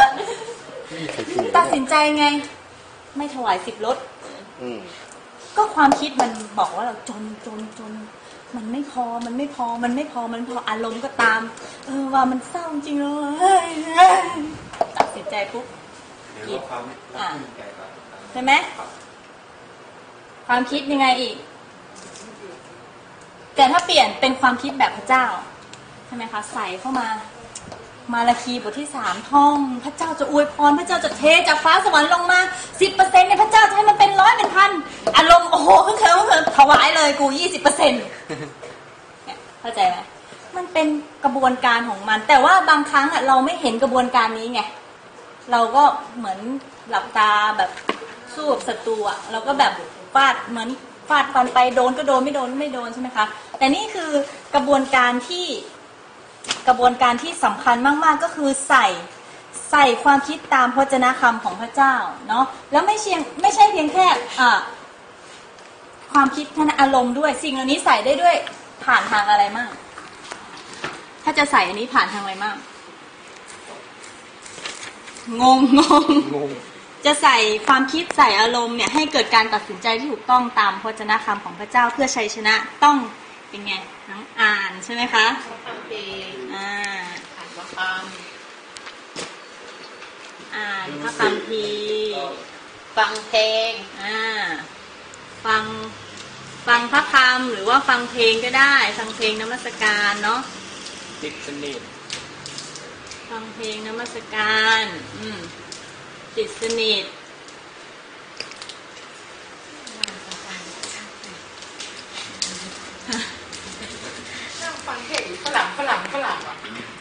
ตัดสินใจไง ไม่ถวาย10 รถอืมก็ความคิดมันบอกว่าเราจนมันไม่พออารมณ์ก็ตามว่ามันเศร้าจริงเลยตัดสินใจปุ๊บเดี๋ยวความรักยิ่งใหญ่กว่าใช่ไหมความคิดยังไงอีก แต่ถ้าเปลี่ยนเป็นความคิดแบบพระเจ้าใช่ไหมคะใส่เข้ามามาราคีบทที่3ท่องพระเจ้าจะอวยพรพระเจ้าจะเทจากฟ้าสวรรค์ลงมา 10% เนี่ยพระเจ้าจะให้มันเป็น100เป็นพันอารมณ์โอ้โหเขินถวายเลยกู 20% เข้าใจไหมมันเป็นกระบวนการของมัน แต่ว่าบางครั้งเราไม่เห็นกระบวนการนี้ไงเราก็เหมือนหลับตาแบบสู้กับศัตรูอ่ะเราก็แบบฟาดเหมือนฟาดฟันไปโดนก็โดนไม่โดนใช่ไหมคะแต่นี่คือกระบวนการที่สำคัญมากๆก็คือใส่ความคิดตามพระวจนะคำของพระเจ้าเนาะแล้วไม่ใช่เพียงแค่ความคิดท่านอารมณ์ด้วยสิ่งเหล่านี้ใส่ได้ด้วยผ่านทางอะไรมั่งถ้าจะใส่อันนี้ผ่านทางอะไรมั่งงงจะใส่ความคิดใส่อารมณ์เนี่ยให้เกิดการตัดสินใจที่ถูกต้องตามพระวจนะคำของพระเจ้าเพื่อชัยชนะต้องเป็นไงทั้งอ่านใช่ไหมคะฟังเพลงอ่าอ่านว่าคอ่านพระคัมภีร์ำฟังเพลงฟังพระคำหรือว่าฟังเพลงก็ได้ฟังเพลงนมัสการเนาะติดสนิทฟังเพลงนมัสการติดสนิทนั่งฟังเพลงฝรั่งอ่ะ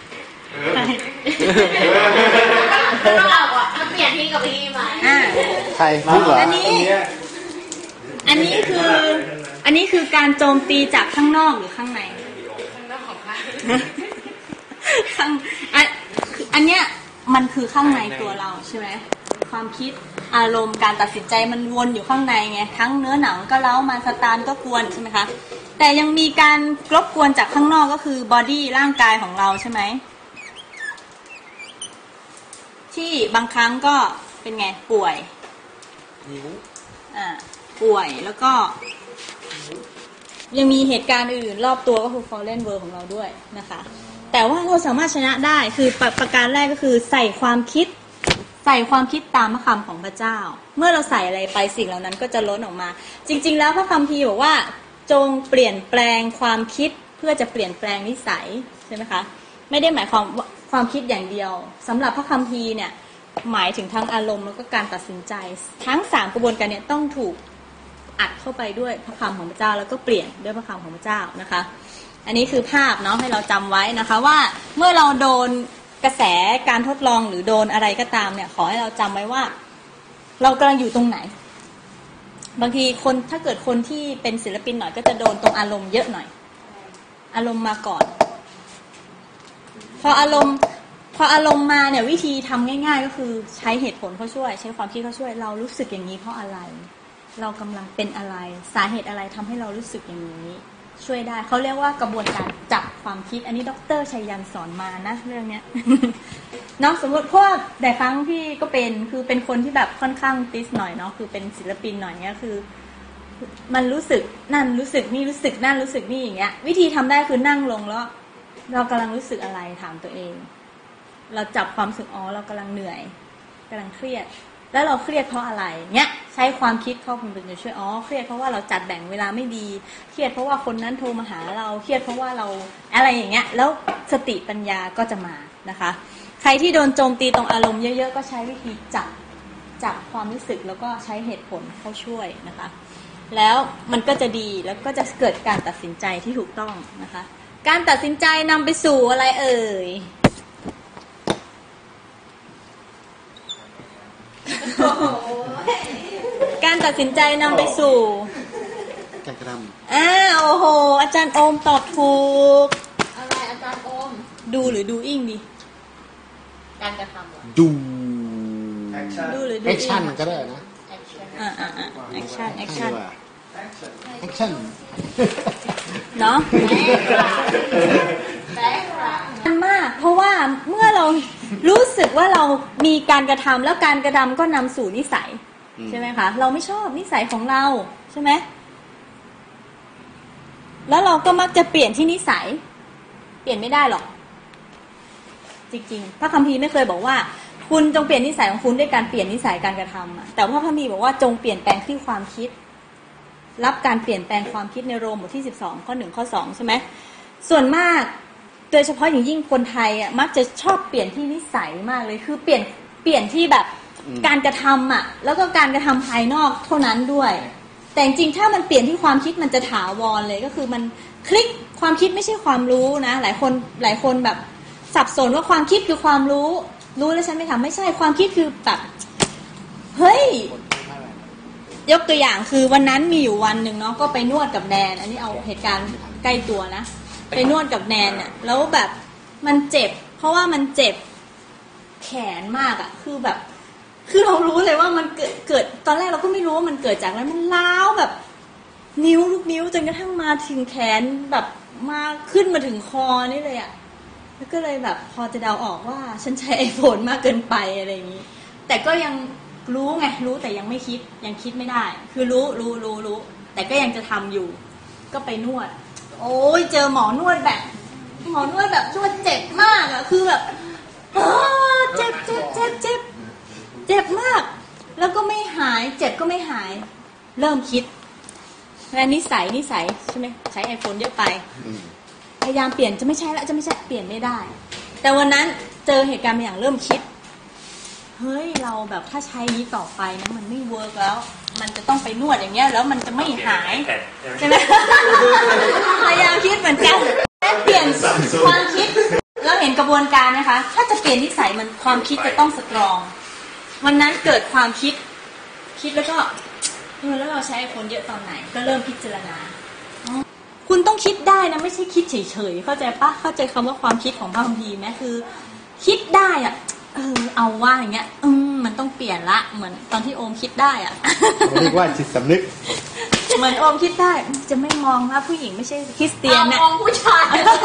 เราอ่ะมาเปลี่ยนที่กับพี่ไหมใครพูดเหรออันนี้คือการโจมตีจากข้างนอกหรือข้างในข้างนอกของใครอันเนี้ยมันคือข้างในตัวเราใช่ไหมความคิดอารมณ์การตัดสินใจมันวนอยู่ข้างในไงทั้งเนื้อหนังก็เล้ามันสตานก็กวนใช่ไหมคะแต่ยังมีการรบกวนจากข้างนอกก็คือบอดี้ร่างกายของเราใช่ไหมที่บางครั้งก็เป็นไงป่วยป่วยแล้วก็ยังมีเหตุการณ์อื่นรอบตัวก็คือ fallen world ของเราด้วยนะคะแต่ว่าเราสามารถชนะได้คือประการแรกก็คือใส่ความคิดตามพระคำของพระเจ้าเมื่อเราใส่อะไรไปสิ่งเหล่านั้นก็จะล้นออกมาจริงๆแล้วพระคัมภีร์บอกว่าจงเปลี่ยนแปลงความคิดเพื่อจะเปลี่ยนแปลงนิสัยใช่ไหมคะไม่ได้หมายความว่าความคิดอย่างเดียวสำหรับพระคัมภีร์เนี่ยหมายถึงทั้งอารมณ์แล้วก็การตัดสินใจทั้ง3กระบวนการเนี่ยต้องถูกอัดเข้าไปด้วยพระคำของพระเจ้าแล้วก็เปลี่ยนด้วยพระคำของพระเจ้านะคะอันนี้คือภาพเนาะให้เราจำไว้นะคะว่าเมื่อเราโดนกระแสการทดลองหรือโดนอะไรก็ตามเนี่ยขอให้เราจำไว้ว่าเรากำลังอยู่ตรงไหนบางทีคนถ้าเกิดคนที่เป็นศิลปินหน่อยก็จะโดนตรงอารมณ์เยอะหน่อยอารมณ์มาก่อนพออารมณ์มาเนี่ยวิธีทำง่ายๆก็คือใช้เหตุผลเขาช่วยใช้ความคิดเขาช่วยเรารู้สึกอย่างนี้เพราะอะไรเรากำลังเป็นอะไรสาเหตุอะไรทำให้เรารู้สึกอย่างนี้ช่วยได้เขาเรียกว่ากระบวนการจับความคิดอันนี้ดร.ชัยยันสอนมานะเรื่องเนี้ย เนาะสมมติเพราะว่าแต่ครั้งที่ก็เป็นคนที่แบบค่อนข้างติสหน่อยเนาะคือเป็นศิลปินหน่อยเนี้ยคือมันรู้สึกนั่นรู้สึกนี่รู้สึกนั่นรู้สึกนี่อย่างเงี้ยวิธีทำได้คือนั่งลงแล้วเรากำลังรู้สึกอะไรถามตัวเองเราจับความรู้สึกเรากำลังเหนื่อยกำลังเครียดแล้วเราเครียดเพราะอะไรเงี้ยใช้ความคิดเข้าเป็นตัวช่วยเครียดเพราะว่าเราจัดแบ่งเวลาไม่ดีเครียดเพราะว่าคนนั้นโทรมาหาเราเครียดเพราะว่าเราอะไรอย่างเงี้ยแล้วสติปัญญาก็จะมานะคะใครที่โดนโจมตีตรงอารมณ์เยอะๆก็ใช้วิธีจับความรู้สึกแล้วก็ใช้เหตุผลเข้าช่วยนะคะแล้วมันก็จะดีแล้วก็จะเกิดการตัดสินใจที่ถูกต้องนะคะการตัดสินใจนำไปสู่อะไรเอ่ยการตัดสินใจนำไปสู่การกระทำโอ้โหอาจารย์โอมตอบถูกอะไรอาจารย์โอมดูหรือดูอิ่งดีการกระทำเหรอดูดูหรือดูแออิ่คงชั่นก็ได้นะแอคชั่นแอคชั่นแอคชั่นแอคชั่นเนาะแบ็คกราวด์มันมากเพราะว่าเมื่อเรารู้สึกว่าเรามีการกระทำแล้วการกระทำก็นำสู่นิสัยใช่ไหมคะเราไม่ชอบนิสัยของเราใช่ไหมแล้วเราก็มักจะเปลี่ยนที่นิสัยเปลี่ยนไม่ได้หรอกจริงๆพระคัมภีร์ไม่เคยบอกว่าคุณจงเปลี่ยนนิสัยของคุณด้วยการเปลี่ยนนิสัยการกระทำแต่พระคัมภีร์บอกว่าจงเปลี่ยนแปลงที่ความคิดรับการเปลี่ยนแปลงความคิดในโรมบทที่12ข้อ1ข้อ2ใช่ไหมส่วนมากโดยเฉพาะอย่างยิ่งคนไทยมักจะชอบเปลี่ยนที่นิสัยมากเลยคือเปลี่ยนที่แบบการกระทำแล้วก็การกระทำภายนอกเท่านั้นด้วยแต่จริงๆถ้ามันเปลี่ยนที่ความคิดมันจะถาวรเลยก็คือมันคลิกความคิดไม่ใช่ความรู้นะหลายคนแบบสับสนว่าความคิดคือความรู้แล้วฉันไม่ทำไม่ใช่ความคิดคือแบบเฮ้ยยกตัวอย่างคือวันนั้นมีอยู่วันหนึ่งเนาะก็ไปนวดกับแนนอันนี้เอาเหตุการณ์ใกล้ตัวนะไปนวดกับแนนเนี่ยแล้วแบบมันเจ็บเพราะว่ามันเจ็บแขนมากคือเรารู้เลยว่ามันเกิดตอนแรกเราก็ไม่รู้ว่ามันเกิดจากอะไรมันล้าวแบบทุกนิ้วจนกระทั่งมาถึงแขนแบบมาขึ้นมาถึงคอนี่เลยแล้วก็เลยแบบพอจะเดาออกว่าฉันใช้ไอโฟนมากเกินไปอะไรอย่างนี้แต่ก็ยังรู้ไงรู้แต่ยังไม่คิดยังคิดไม่ได้คือรู้แต่ก็ยังจะทำอยู่ก็ไปนวดโอ้ยเจอหมอนวดแบบนวดเจ็บมากคือแบบเจ็บมากแล้วก็ไม่หายเจ็บก็ไม่หายเริ่มคิดแล้วนิสัยใช่ไหมใช้ไอโฟนเยอะไปพยายามเปลี่ยนจะไม่ใช่เปลี่ยนไม่ได้แต่วันนั้นเจอเหตุการณ์บางอย่างเริ่มคิดเฮ้ยเราแบบถ้าใช้นี้ต่อไปนะมันไม่เวิร์กแล้วมันจะต้องไปนวดอย่างเงี้ยแล้วมันจะไม่หายใช่ไหม พยายามคิดเหมือนกันเปลี่ยนความคิดเราเห็นกระบวนการนะคะถ้าจะเปลี่ยนนิสัยมันความคิดจะต้องสตรองวันนั้นเกิดความคิดแล้วก็แล้วเราใช้ไอโฟนเยอะตอนไหนก็เริ่มพิจารณาคุณต้องคิดได้นะไม่ใช่คิดเฉยๆเข้าใจปะเข้าใจคำว่าความคิดของพระคัมภีร์ไหมคือคิดได้เอาว่าอย่างเงี้ยมันต้องเปลี่ยนละเหมือนตอนที่โอมคิดได้เรียกว่าจิตสำนึกเหมือนโอมคิดได้จะไม่มองว่าผู้หญิงไม่ใช่คริสเตียนนะมองผู้ชาย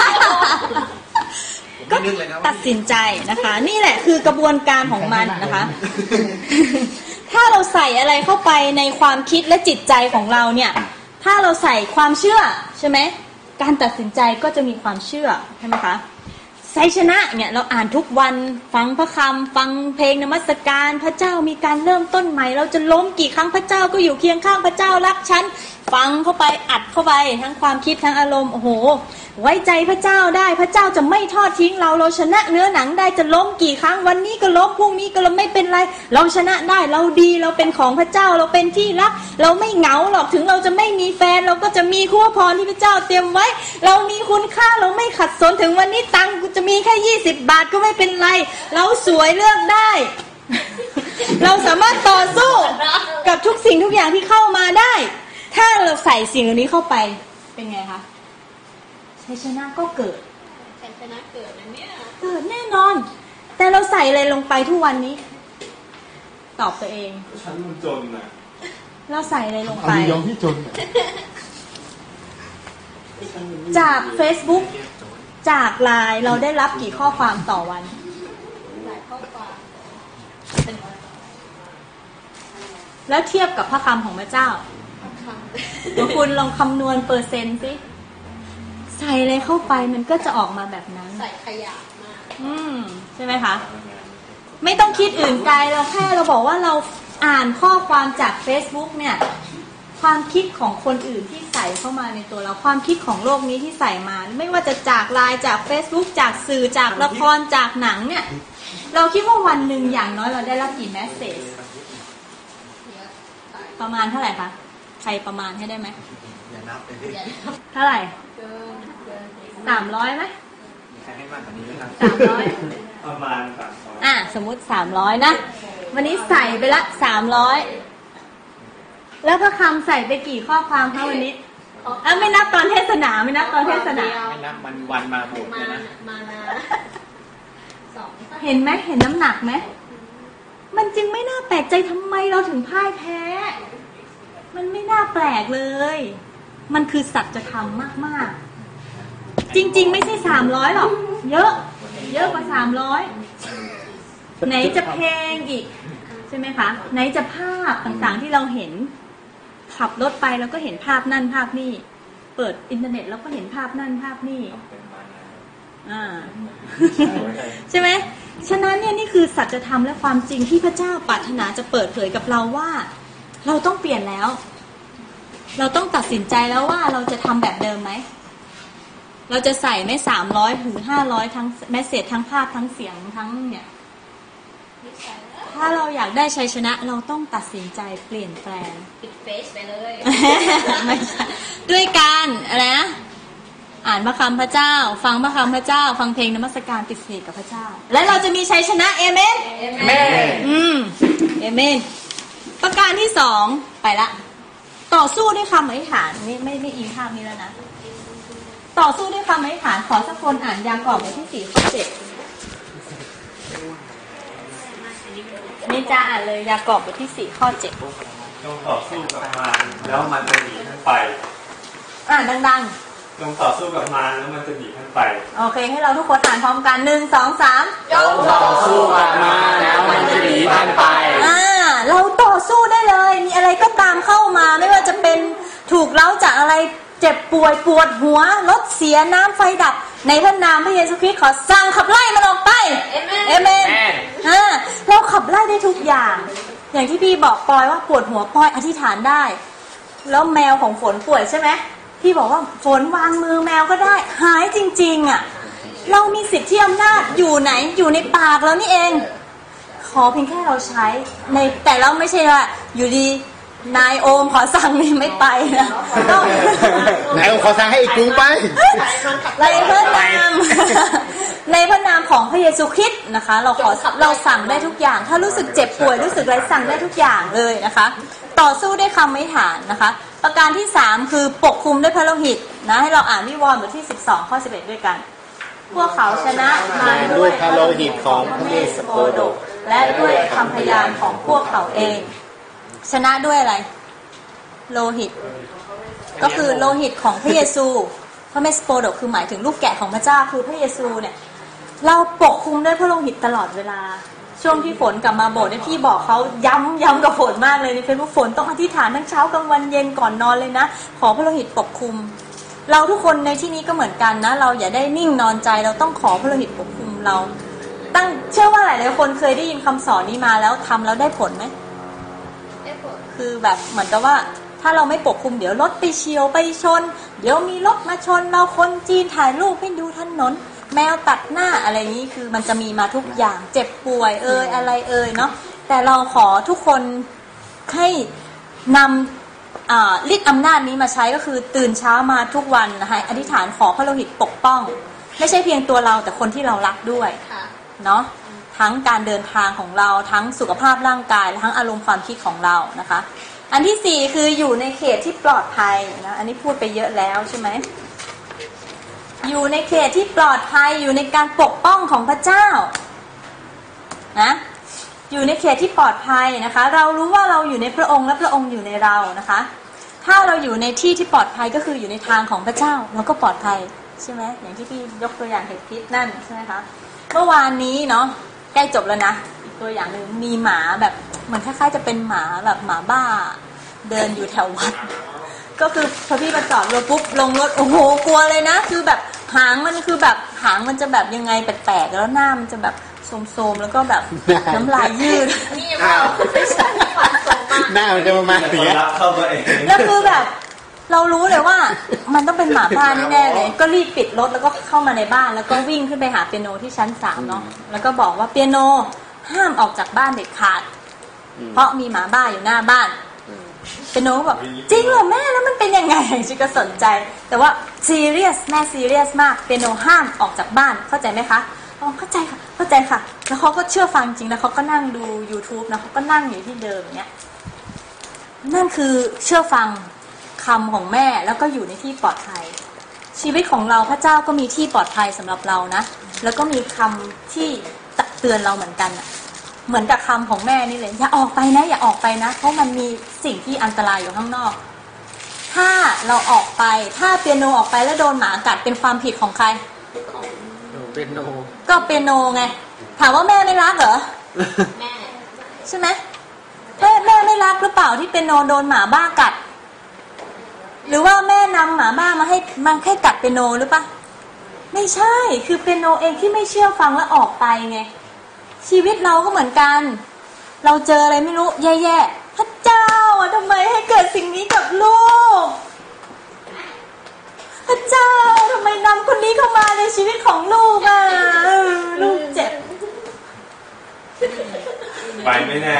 ก็ตัดสินใจนะคะนี่แหละคือกระบวนการของมันนะคะ ถ้าเราใส่อะไรเข้าไปในความคิดและจิตใจของเราเนี่ยถ้าเราใส่ความเชื่อใช่ไหมการตัดสินใจก็จะมีความเชื่อใช่ไหมคะไซชนะเนี่ยเราอ่านทุกวันฟังพระคำฟังเพลงนมัสการพระเจ้ามีการเริ่มต้นใหม่เราจะล้มกี่ครั้งพระเจ้าก็อยู่เคียงข้างพระเจ้ารักฉันฟังเข้าไปอัดเข้าไปทั้งความคิดทั้งอารมณ์โอ้โหไว้ใจพระเจ้าได้พระเจ้าจะไม่ทอดทิ้งเราเราชนะเนื้อหนังได้จะล้มกี่ครั้งวันนี้ก็ล้มพรุ่งนี้ก็ล้มไม่เป็นไรเราชนะได้เราดีเราเป็นของพระเจ้าเราเป็นที่รักเราไม่เหงาหรอกถึงเราจะไม่มีแฟนเราก็จะมีคู่พรที่พระเจ้าเตรียมไว้เรามีคุณค่าเราไม่ขัดสนถึงวันนี้ตังค์กูจะมีแค่20 บาทก็ไม่เป็นไรเราสวยเลือกได้ เราสามารถต่อสู้กับทุกสิ่งทุกอย่างที่เข้ามาได้ ถ้าเราใส่สิ่งเหล่านี้เข้าไปเป็นไงคะชัยชนะก็เกิดชัยชนะเกิดนะเนี่ยเกิดแน่นอน แต่เราใส่อะไรลงไปทุกวันนี้ตอบตัวเองฉันมันจนนะเราใส่อะไรลงเอาไปดียอมที่จนน่ะจาก Facebook จากไลน์เราได้รับกี่ข้อความต่อวันหลายข้อความแล้วเทียบกับพระคำของพระเจ้าคเดี๋ยวคุณลองคำนวณเปอร์เซ็นต์สิใส่อะไรเข้าไปมันก็จะออกมาแบบนั้นำใส่ขยะมากใช่ไหมคะ ไม่ต้องคิดอื่นไกลเราแค่เราบอกว่าเราอ่านข้อความจาก Facebook เนี่ยความคิดของคนอื่นที่ใส่เข้ามาในตัวเราความคิดของโลกนี้ที่ใส่มา ไม่ว่าจะจากไลน์จาก Facebook จากสื่อจากละครจากหนังเนี่ยเราคิดว่าวันหนึ่งอย่างน้อยเราได้รับกี่แมสเสจเยอะตายประมาณเท่าไหร่คะใครประมาณให้ได้ไหมอย่านับเลยดิเยอะเท่าไหร่เกิน 300ไหมมีใครให้มากกว่านี้ไหมครับ 300 ประมาณ300 สมมุติ300นะวันนี้ใส่ไปละ300แล้วพระคำใส่ไปกี่ข้อความคะวันนี้ไม่นับตอนเทศนาไม่นับตอนเทศนาไม่นับมันวันมาโบสถ์มาเลยนะมานาสองเห็นไหมเห็นน้ำหนักไหมมันจึงไม่น่าแปลกใจทำไมเราถึงพ่ายแพ้ มันไม่น่าแปลกเลย มันคือสัจธรรมมากๆจริงๆไม่ใช่300หรอกเยอะกว่า300ไหนจะเพลงอีกใช่ไหมคะไหนจะภาพต่างๆที่เราเห็นขับรถไปแล้วก็เห็นภาพนั่นภาพนี่เปิดอินเทอร์เน็ตแล้วก็เห็นภาพนั่นภาพนี่ใช่ไหมฉะนั้นเนี่ยนี่คือสัจธรรมและความจริงที่พระเจ้าปรารถนาจะเปิดเผยกับเราว่าเราต้องเปลี่ยนแล้วเราต้องตัดสินใจแล้วว่าเราจะทำแบบเดิมไหมเราจะใส่ไม่300หรือ500ทั้งแมสเสจทั้งภาพทั้งเสียงทั้งเนี่ยถ้าเราอยากได้ชัยชนะเราต้องตัดสินใจเปลี่ยนแปลงปิดเฟซไปเลยไม่ใช่ด้วยการอะไรนะอ่านพระคำพระเจ้าฟังพระคำพระเจ้าฟังเพลงนมัสการติดสนิทกับพระเจ้าและเราจะมีชัยชนะเอเมนเอเมนประการที่2ไปละต่อสู้ด้วยคำอธิษฐานนี่ไม่อิงภาพนี้แล้วนะต่อสู้ด้วยคำอธิษฐานขอสักคนอ่านยากอบบทที่4ข้อ7นี่จะอ่านเลยยากอบบทที่4ข้อ7 จงต่อสู้กับมารแล้วมันจะหนีท่านไปอ่านดังๆจงต่อสู้กับมารแล้วมันจะหนีท่านไปโอเคให้เราทุกคนอ่านพร้อมกัน1 2 3 จงต่อสู้กับมารแล้วมันจะหนีท่านไปเราต่อสู้ได้เลยมีอะไรก็ตามเข้ามาไม่ว่าจะเป็นถูกเล้าจากอะไรเจ็บป่วยปวดหัวรถเสียน้ำไฟดับในพระนามพระเยซูคริสต์ขอสั่งขับไล่มันออกไปเอเมนเราขับไล่ได้ทุกอย่างอย่างที่พี่บอกปอยว่าปวดหัวปอยอธิษฐานได้แล้วแมวของฝนป่วยใช่ไหมพี่บอกว่าฝนวางมือแมวก็ได้หายจริงๆอ่ะเรามีสิทธิอำนาจอยู่ไหนอยู่ในปากเรานี่เองขอเพียงแค่เราใช้ในแต่เราไม่ใช่ว่าอยู่ดีนายโอมขอสั่งนี่ไม่ไปนะต้องไหนผมขอสั่งให้อีกกรุงไปในพระนามในพระนามของพระเยซูคริสต์นะคะเราสั่งได้ทุกอย่างถ้ารู้สึกเจ็บป่วยรู้สึกอะไรสั่งได้ทุกอย่างเลยนะคะต่อสู้ด้วยคำอธิษฐานนะคะประการที่3คือปกคลุมด้วยพระโลหิตนะให้เราอ่านวิวรณ์บทที่12ข้อ11ด้วยกันพวกเขาชนะมาด้วยพระโลหิตของพระเมสโปโดกและด้วยคำพยานของพวกเขาเองชนะด้วยอะไรโลหิตก็คือโลหิตของพระเยซูพระเมสโปโดกคือหมายถึงลูกแกะของพระเจ้าคือพระเยซูเนี่ยเราปกคลุมด้วยพระโลหิตตลอดเวลาช่วงที่ฝนกลับมาโบสถ์เนี่ยพี่บอกเขาย้ำกับฝนมากเลยในเฟซบุ๊กฝนต้องอธิษฐานทั้งเช้ากลางวันเย็นก่อนนอนเลยนะขอพระโลหิตปกคลุมเราทุกคนในที่นี้ก็เหมือนกันนะเราอย่าได้นิ่งนอนใจเราต้องขอพระโลหิตปกคลุมเราเชื่อว่าหลายๆคนเคยได้ยินคำสอนนี้มาแล้วทำแล้วได้ผลไหมคือแบบเหมือนกับว่าถ้าเราไม่ปกคลุมเดี๋ยวรถไปเฉียวไปชนเดี๋ยวมีรถมาชนเราคนจีนถ่ายรูปให้ดูถนนแมวตัดหน้าอะไรอย่างนี้คือมันจะมีมาทุกอย่างเจ็บป่วยอะไรเนาะแต่เราขอทุกคนให้นำฤทธิ์อำนาจนี้มาใช้ก็คือตื่นเช้ามาทุกวันนะคะอธิษฐานขอพระโลหิตปกป้องไม่ใช่เพียงตัวเราแต่คนที่เรารักด้วยเนาะทั้งการเดินทางของเราทั้งสุขภาพร่างกายทั้งอารมณ์ความคิดของเรานะคะอันที่สี่คืออยู่ในเขตที่ปลอดภัยนะอันนี้พูดไปเยอะแล้วใช่ไหมอยู่ในเขตที่ปลอดภัยอยู่ในการปกป้องของพระเจ้านะอยู่ในเขตที่ปลอดภัยนะคะเรารู้ว่าเราอยู่ในพระองค์และพระองค์อยู่ในเรานะคะถ้าเราอยู่ในที่ที่ปลอดภัยก็คืออยู่ในทางของพระเจ้าเราก็ปลอดภัยใช่ไหมอย่างที่พี่ยกตัวอย่างเห็ดพิษนั่นใช่ไหมคะเมื่อวานนี้เนาะใกล้จบแล้วนะอีกตัวอย่างหนึ่งมีหมาแบบเหมือนคล้ายๆจะเป็นหมาแบบหมาบ้าเดินอยู่แถววัดก็คือพอพี่มาจอดรถปุ๊บลงรถโอ้โหกลัวเลยนะคือแบบหางมันคือแบบหางมันจะแบบยังไงแปลกๆแล้วหน้ามันจะแบบโสมๆแล้วก็แบบน้ำลายยืดนี่เราไม่ใช่ความสมมาหน้ามันจะประมาณเนี้ยรับเข้ามาเองแล้วคือแบบเรารู้เลยว่ามันต้องเป็นหมาบ้านแน่ๆเลยก็รีบปิดรถแล้วก็เข้ามาในบ้านแล้วก็วิ่งขึ้นไปหาเปียโนที่ชั้น3เนาะแล้วก็บอกว่าเปียโนห้ามออกจากบ้านเด็ดขาดเพราะมีหมาบ้าอยู่หน้าบ้านเปียโนก็บอกจริงเหรอแม่แล้วมันเป็นยังไงชิก็สนใจแต่ว่าซีเรียสแม่ซีเรียสมากเปียโนห้ามออกจากบ้านเข้าใจไหมคะเข้าใจค่ะเข้าใจค่ะแล้วเขาก็เชื่อฟังจริงแล้วเขาก็นั่งดู YouTube นะเขาก็นั่งอยู่ที่เดิมอย่างเงี้ยนั่นคือเชื่อฟังคำของแม่แล้วก็อยู่ในที่ปลอดภัยชีวิตของเราพระเจ้าก็มีที่ปลอดภัยสำหรับเรานะแล้วก็มีคำที่ตักเตือนเราเหมือนกันน่ะเหมือนกับคำของแม่นี่เลยอย่าออกไปนะอย่าออกไปนะเพราะมันมีสิ่งที่อันตรายอยู่ข้างนอกถ้าเราออกไปถ้าเปียโนออกไปแล้วโดนหมากัดเป็นความผิดของใครเป็นโนก็เปียโนไงถามว่าแม่ไม่รักเหรอแม่ใช่ไหมแม่ไม่รักหรือเปล่าที่เปียโนโดนหมาบ้ากัดหรือว่าแม่นำหมาบ้ามาให้กัดเปียโนหรือปะไม่ใช่คือเปียโนเองที่ไม่เชื่อฟังและออกไปไงชีวิตเราก็เหมือนกันเราเจออะไรไม่รู้แย่ๆพระเจ้าทำไมให้เกิดสิ่งนี้กับลูกพระเจ้าทำไมนำคนนี้เข้ามาในชีวิตของลูกลูกเจ็บไปไม่แน่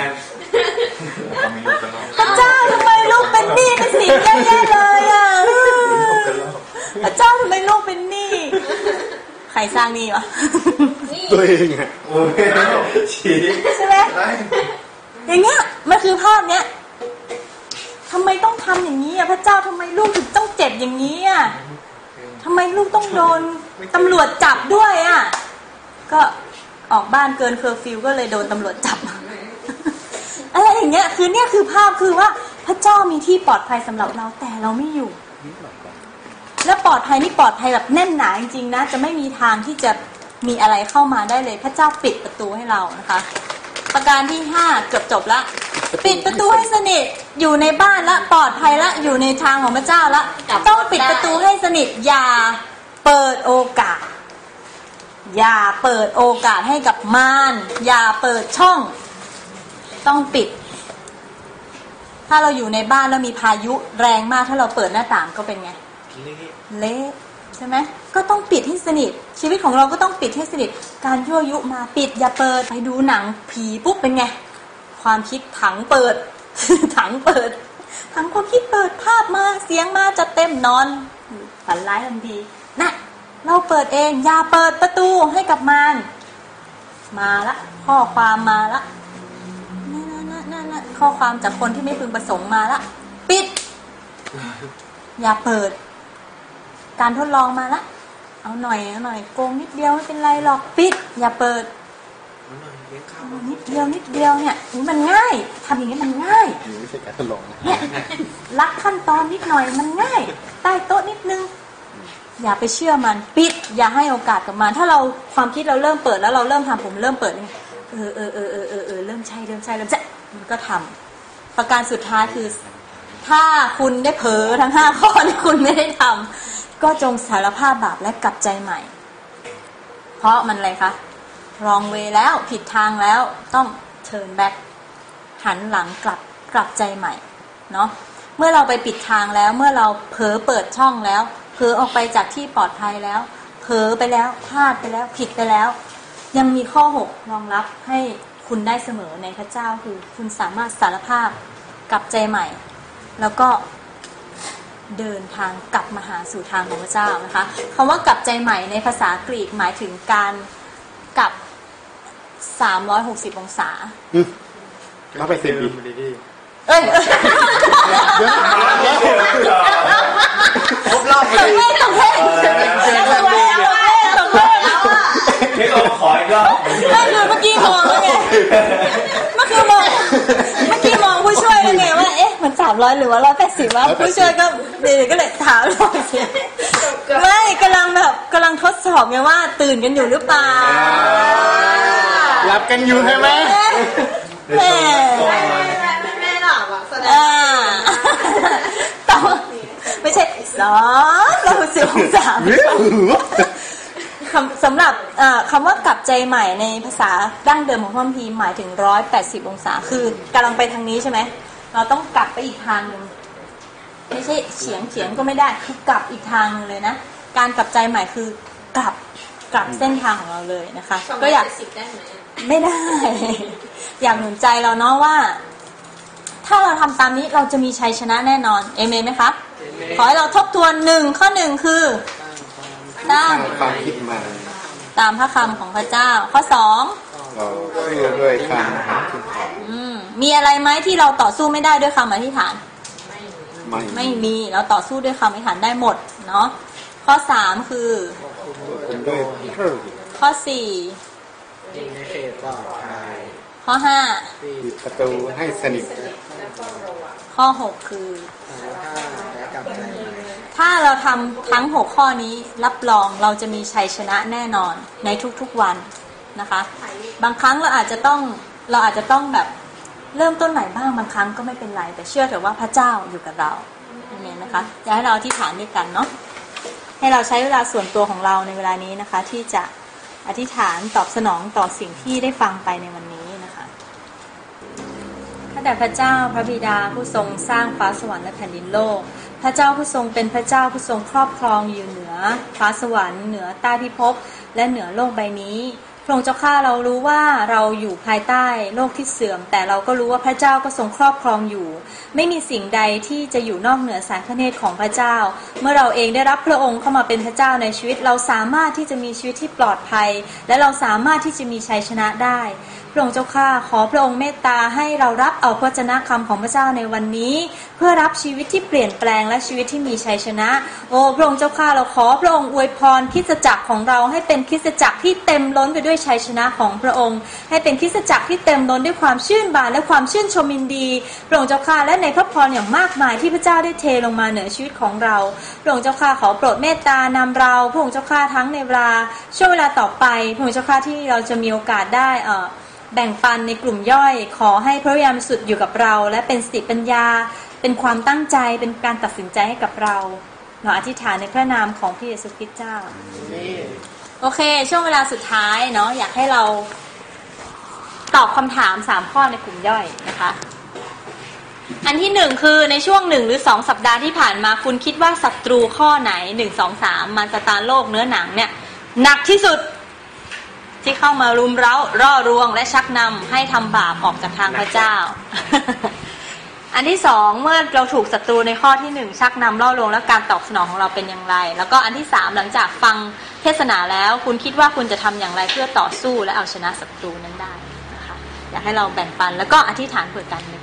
พระเจ้าทำไมลูกเป็นหนี้เป็นสินแย่ๆเลยพระเจ้าทำไมลูกเป็นหนี้ใครสร้างหนี้วะตัวเองอะโอ้ยชี้ใช่ไหมอย่างเงี้ยมันคือภาพเนี้ยทำไมต้องทำอย่างนี้พระเจ้าทำไมลูกถึงต้องเจ็บอย่างนี้ทำไมลูกต้องโดนตำรวจจับด้วยก็ออกบ้านเกินเคอร์ฟิวก็เลยโดนตำรวจจับอะไรอย่างเงี้ยคือเนี่ยคือภาพคือว่าพระเจ้ามีที่ปลอดภัยสำหรับเราแต่เราไม่อยู่และปลอดภัยนี่ปลอดภัยแบบแน่นหนาจริงๆนะจะไม่มีทางที่จะมีอะไรเข้ามาได้เลยพระเจ้าปิดประตูให้เรานะคะประการที่5เกือบจบละปิดประตูให้สนิทอยู่ในบ้านละปลอดภัยละอยู่ในทางของพระเจ้าละต้องปิดประตูให้สนิทอย่าเปิดโอกาสอย่าเปิดโอกาสให้กับมารอย่าเปิดช่องต้องปิดถ้าเราอยู่ในบ้านแล้วมีพายุแรงมากถ้าเราเปิดหน้าต่างก็เป็นไงเละใช่ไหมก็ต้องปิดให้สนิทชีวิตของเราก็ต้องปิดให้สนิทการยั่วยุมาปิดอย่าเปิดไปดูหนังผีปุ๊บเป็นไงความคิดถังเปิด ถังความคิดเปิดภาพมาเสียงมาจะเต็มนอนฝันร้ายทันทีนะเราเปิดเองอย่าเปิดประตูให้กับมารมาละข้อความมาละข้อความจากคนที่ไม่พึงประสงค์มาละปิดอย่าเปิดการทดลองมาละเอาหน่อยโกงนิดเดียวไม่เป็นไรหรอกปิดอย่าเปิดนิดเดียวเนี่ยมันง่ายทำอย่างนี้มันง่ายไม่ใช่การทดลองเนี่ยลักขั้นตอนนิดหน่อยมันง่ายใต้โต๊ะนิดนึงอย่าไปเชื่อมันปิดอย่าให้โอกาสกับมันถ้าเราความคิดเราเริ่มเปิดแล้วเราเริ่มทำผมเริ่มเปิดเริ่มใช่มันก็ทำประการสุดท้ายคือถ้าคุณได้เผลอทั้ง5ข้อที่คุณไม่ได้ทำก็จงสารภาพบาปและกลับใจใหม่เพราะมันอะไรคะwrong way แล้วผิดทางแล้วต้อง turn back หันหลังกลับใจใหม่เนาะเมื่อเราไปปิดทางแล้วเมื่อเราเผลอเปิดช่องแล้วเผลอออกไปจากที่ปลอดภัยแล้วเผลอไปแล้วพลาดไปแล้วผิดไปแล้วยังมีข้อ6รองรับให้คุณได้เสมอในพระเจ้าคือคุณสามารถสารภาพกลับใจใหม่แล้วก็เดินทางกลับมาหาสู่ทางของพระเจ้านะคะคำว่ากลับใจใหม่ในภาษากรีกหมายถึงการกลับ360องศาเข้าไป10 ปีเอ้ยครบรอบพอดีตกเลขนี่ก็ขออีกรอบไม่คือเมื่อกี้มองแล้วไงเมื่อกี้มองผู้ช่วยแล้วไงว่าเอ๊ะมัน300หรือว่า180วะผู้ช่วยก็เดี๋ยวก็เลยถามหน่อยสิไม่กำลังทดสอบไงว่าตื่นกันอยู่หรือเปล่าหลับกันอยู่ใช่ไหมแม่ไม่หลับอ่ะแสดงต่อไม่ใช่210องศาสำหรับคำว่ากลับใจใหม่ในภาษาดั้งเดิมของพระคัมภีร์หมายถึง180องศาคือกำลังไปทางนี้ใช่ไหมเราต้องกลับไปอีกทางหนึ่งไม่ใช่เฉียงก็ไม่ได้คือกลับอีกทางนึงเลยนะการกลับใจใหม่คือกลับเส้นทางของเราเลยนะคะก็อยาก 10ได้ไหมไม่ได้ อยากหนุนใจเราเนาะว่า ถ้าเราทำตามนี้เราจะมีชัยชนะแน่นอนเอเมนไหมคะขอให้เราทบทวนข้อ 1คือตั้งความคิดมาตามพระคำของพระเจ้าข้อเราสู้ด้วยคำอธิษฐาน 2มีอะไรไหมที่เราต่อสู้ไม่ได้ด้วยคำอธิษฐาน ไม่มีเราต่อสู้ด้วยคำอธิษฐานได้หมดเนาะข้อ 3คือผมด้วยข้อ 4 ข้อปิดประตูให้สนิท 5 ข้อ 6 คือ ถ้าเราทำทั้ง6ข้อนี้รับรองเราจะมีชัยชนะแน่นอนในทุกๆวันนะคะบางครั้งเราอาจจะต้องแบบเริ่มต้นใหม่บ้างบางครั้งก็ไม่เป็นไรแต่เชื่อเถอะว่าพระเจ้าอยู่กับเราเนี่ยนะคะอยากให้เราอธิษฐานด้วยกันเนาะให้เราใช้เวลาส่วนตัวของเราในเวลานี้นะคะที่จะอธิษฐานตอบสนองต่อสิ่งที่ได้ฟังไปในวันนี้นะคะข้าแต่พระเจ้าพระบิดาผู้ทรงสร้างฟ้าสวรรค์และแผ่นดินโลกพระเจ้าผู้ทรงเป็นพระเจ้าผู้ทรงครอบครองอยู่เหนือฟ้าสวรรค์เหนือใต้พิภพและเหนือโลกใบนี้พระองค์เจ้าข้าเรารู้ว่าเราอยู่ภายใต้โลกที่เสื่อมแต่เราก็รู้ว่าพระเจ้าก็ทรงครอบครองอยู่ไม่มีสิ่งใดที่จะอยู่นอกเหนือสายพระเนตรของพระเจ้าเมื่อเราเองได้รับพระองค์เข้ามาเป็นพระเจ้าในชีวิตเราสามารถที่จะมีชีวิตที่ปลอดภัยและเราสามารถที่จะมีชัยชนะได้พระองค์เจ้าข้าขอพระองค์เมตตาให้เรารับเอาพระวจนะคำของพระเจ้าในวันนี้เพื่อรับชีวิตที่เปลี่ยนแปลงและชีวิตที่มีชัยชนะโอ้พระองค์เจ้าข้าเราขอพระองค์อวยพรคริสตจักรของเราให้เป็นคริสตจักรที่เต็มล้นไปด้วยชัยชนะของพระองค์ให้เป็นคริสตจักรที่เต็มล้นด้วยความชื่นบานและความชื่นชมยินดีพระองค์เจ้าข้าและในพระพรอย่างมากมายที่พระเจ้าได้เทลงมาเหนือชีวิตของเราพระองค์เจ้าข้าขอโปรดเมตตานำเราพระองค์เจ้าข้าทั้งในเวลาช่วงเวลาต่อไปพระองค์เจ้าข้าที่เราจะมีโอกาสได้แบ่งปันในกลุ่มย่อยขอให้พระวิญญาณบริสุทธิ์อยู่กับเราและเป็นสติปัญญาเป็นความตั้งใจเป็นการตัดสินใจให้กับเราอธิษฐานในพระนามของพระเยซูคริสต์เจ้าโอเคช่วงเวลาสุดท้ายเนาะอยากให้เราตอบคำถาม3ข้อในกลุ่มย่อยนะคะอันที่1คือในช่วง1หรือ2สัปดาห์ที่ผ่านมาคุณคิดว่าศัตรูข้อไหน1 2 3มารซาตานโลกเนื้อหนังเนี่ยหนักที่สุดที่เข้ามารุมเร้าร่อรวงและชักนำให้ทำบาปออกจากทางพระเจ้า อันที่2เมื่อเราถูกศัตรูในข้อที่1ชักนำล่อลวงและการตอบสนองของเราเป็นอย่างไรแล้วก็อันที่3หลังจากฟังเทศนาแล้วคุณคิดว่าคุณจะทำอย่างไรเพื่อต่อสู้และเอาชนะศัตรูนั้นได้นะคะอยากให้เราแบ่งปันแล้วก็อธิษฐานเผื่อกันใน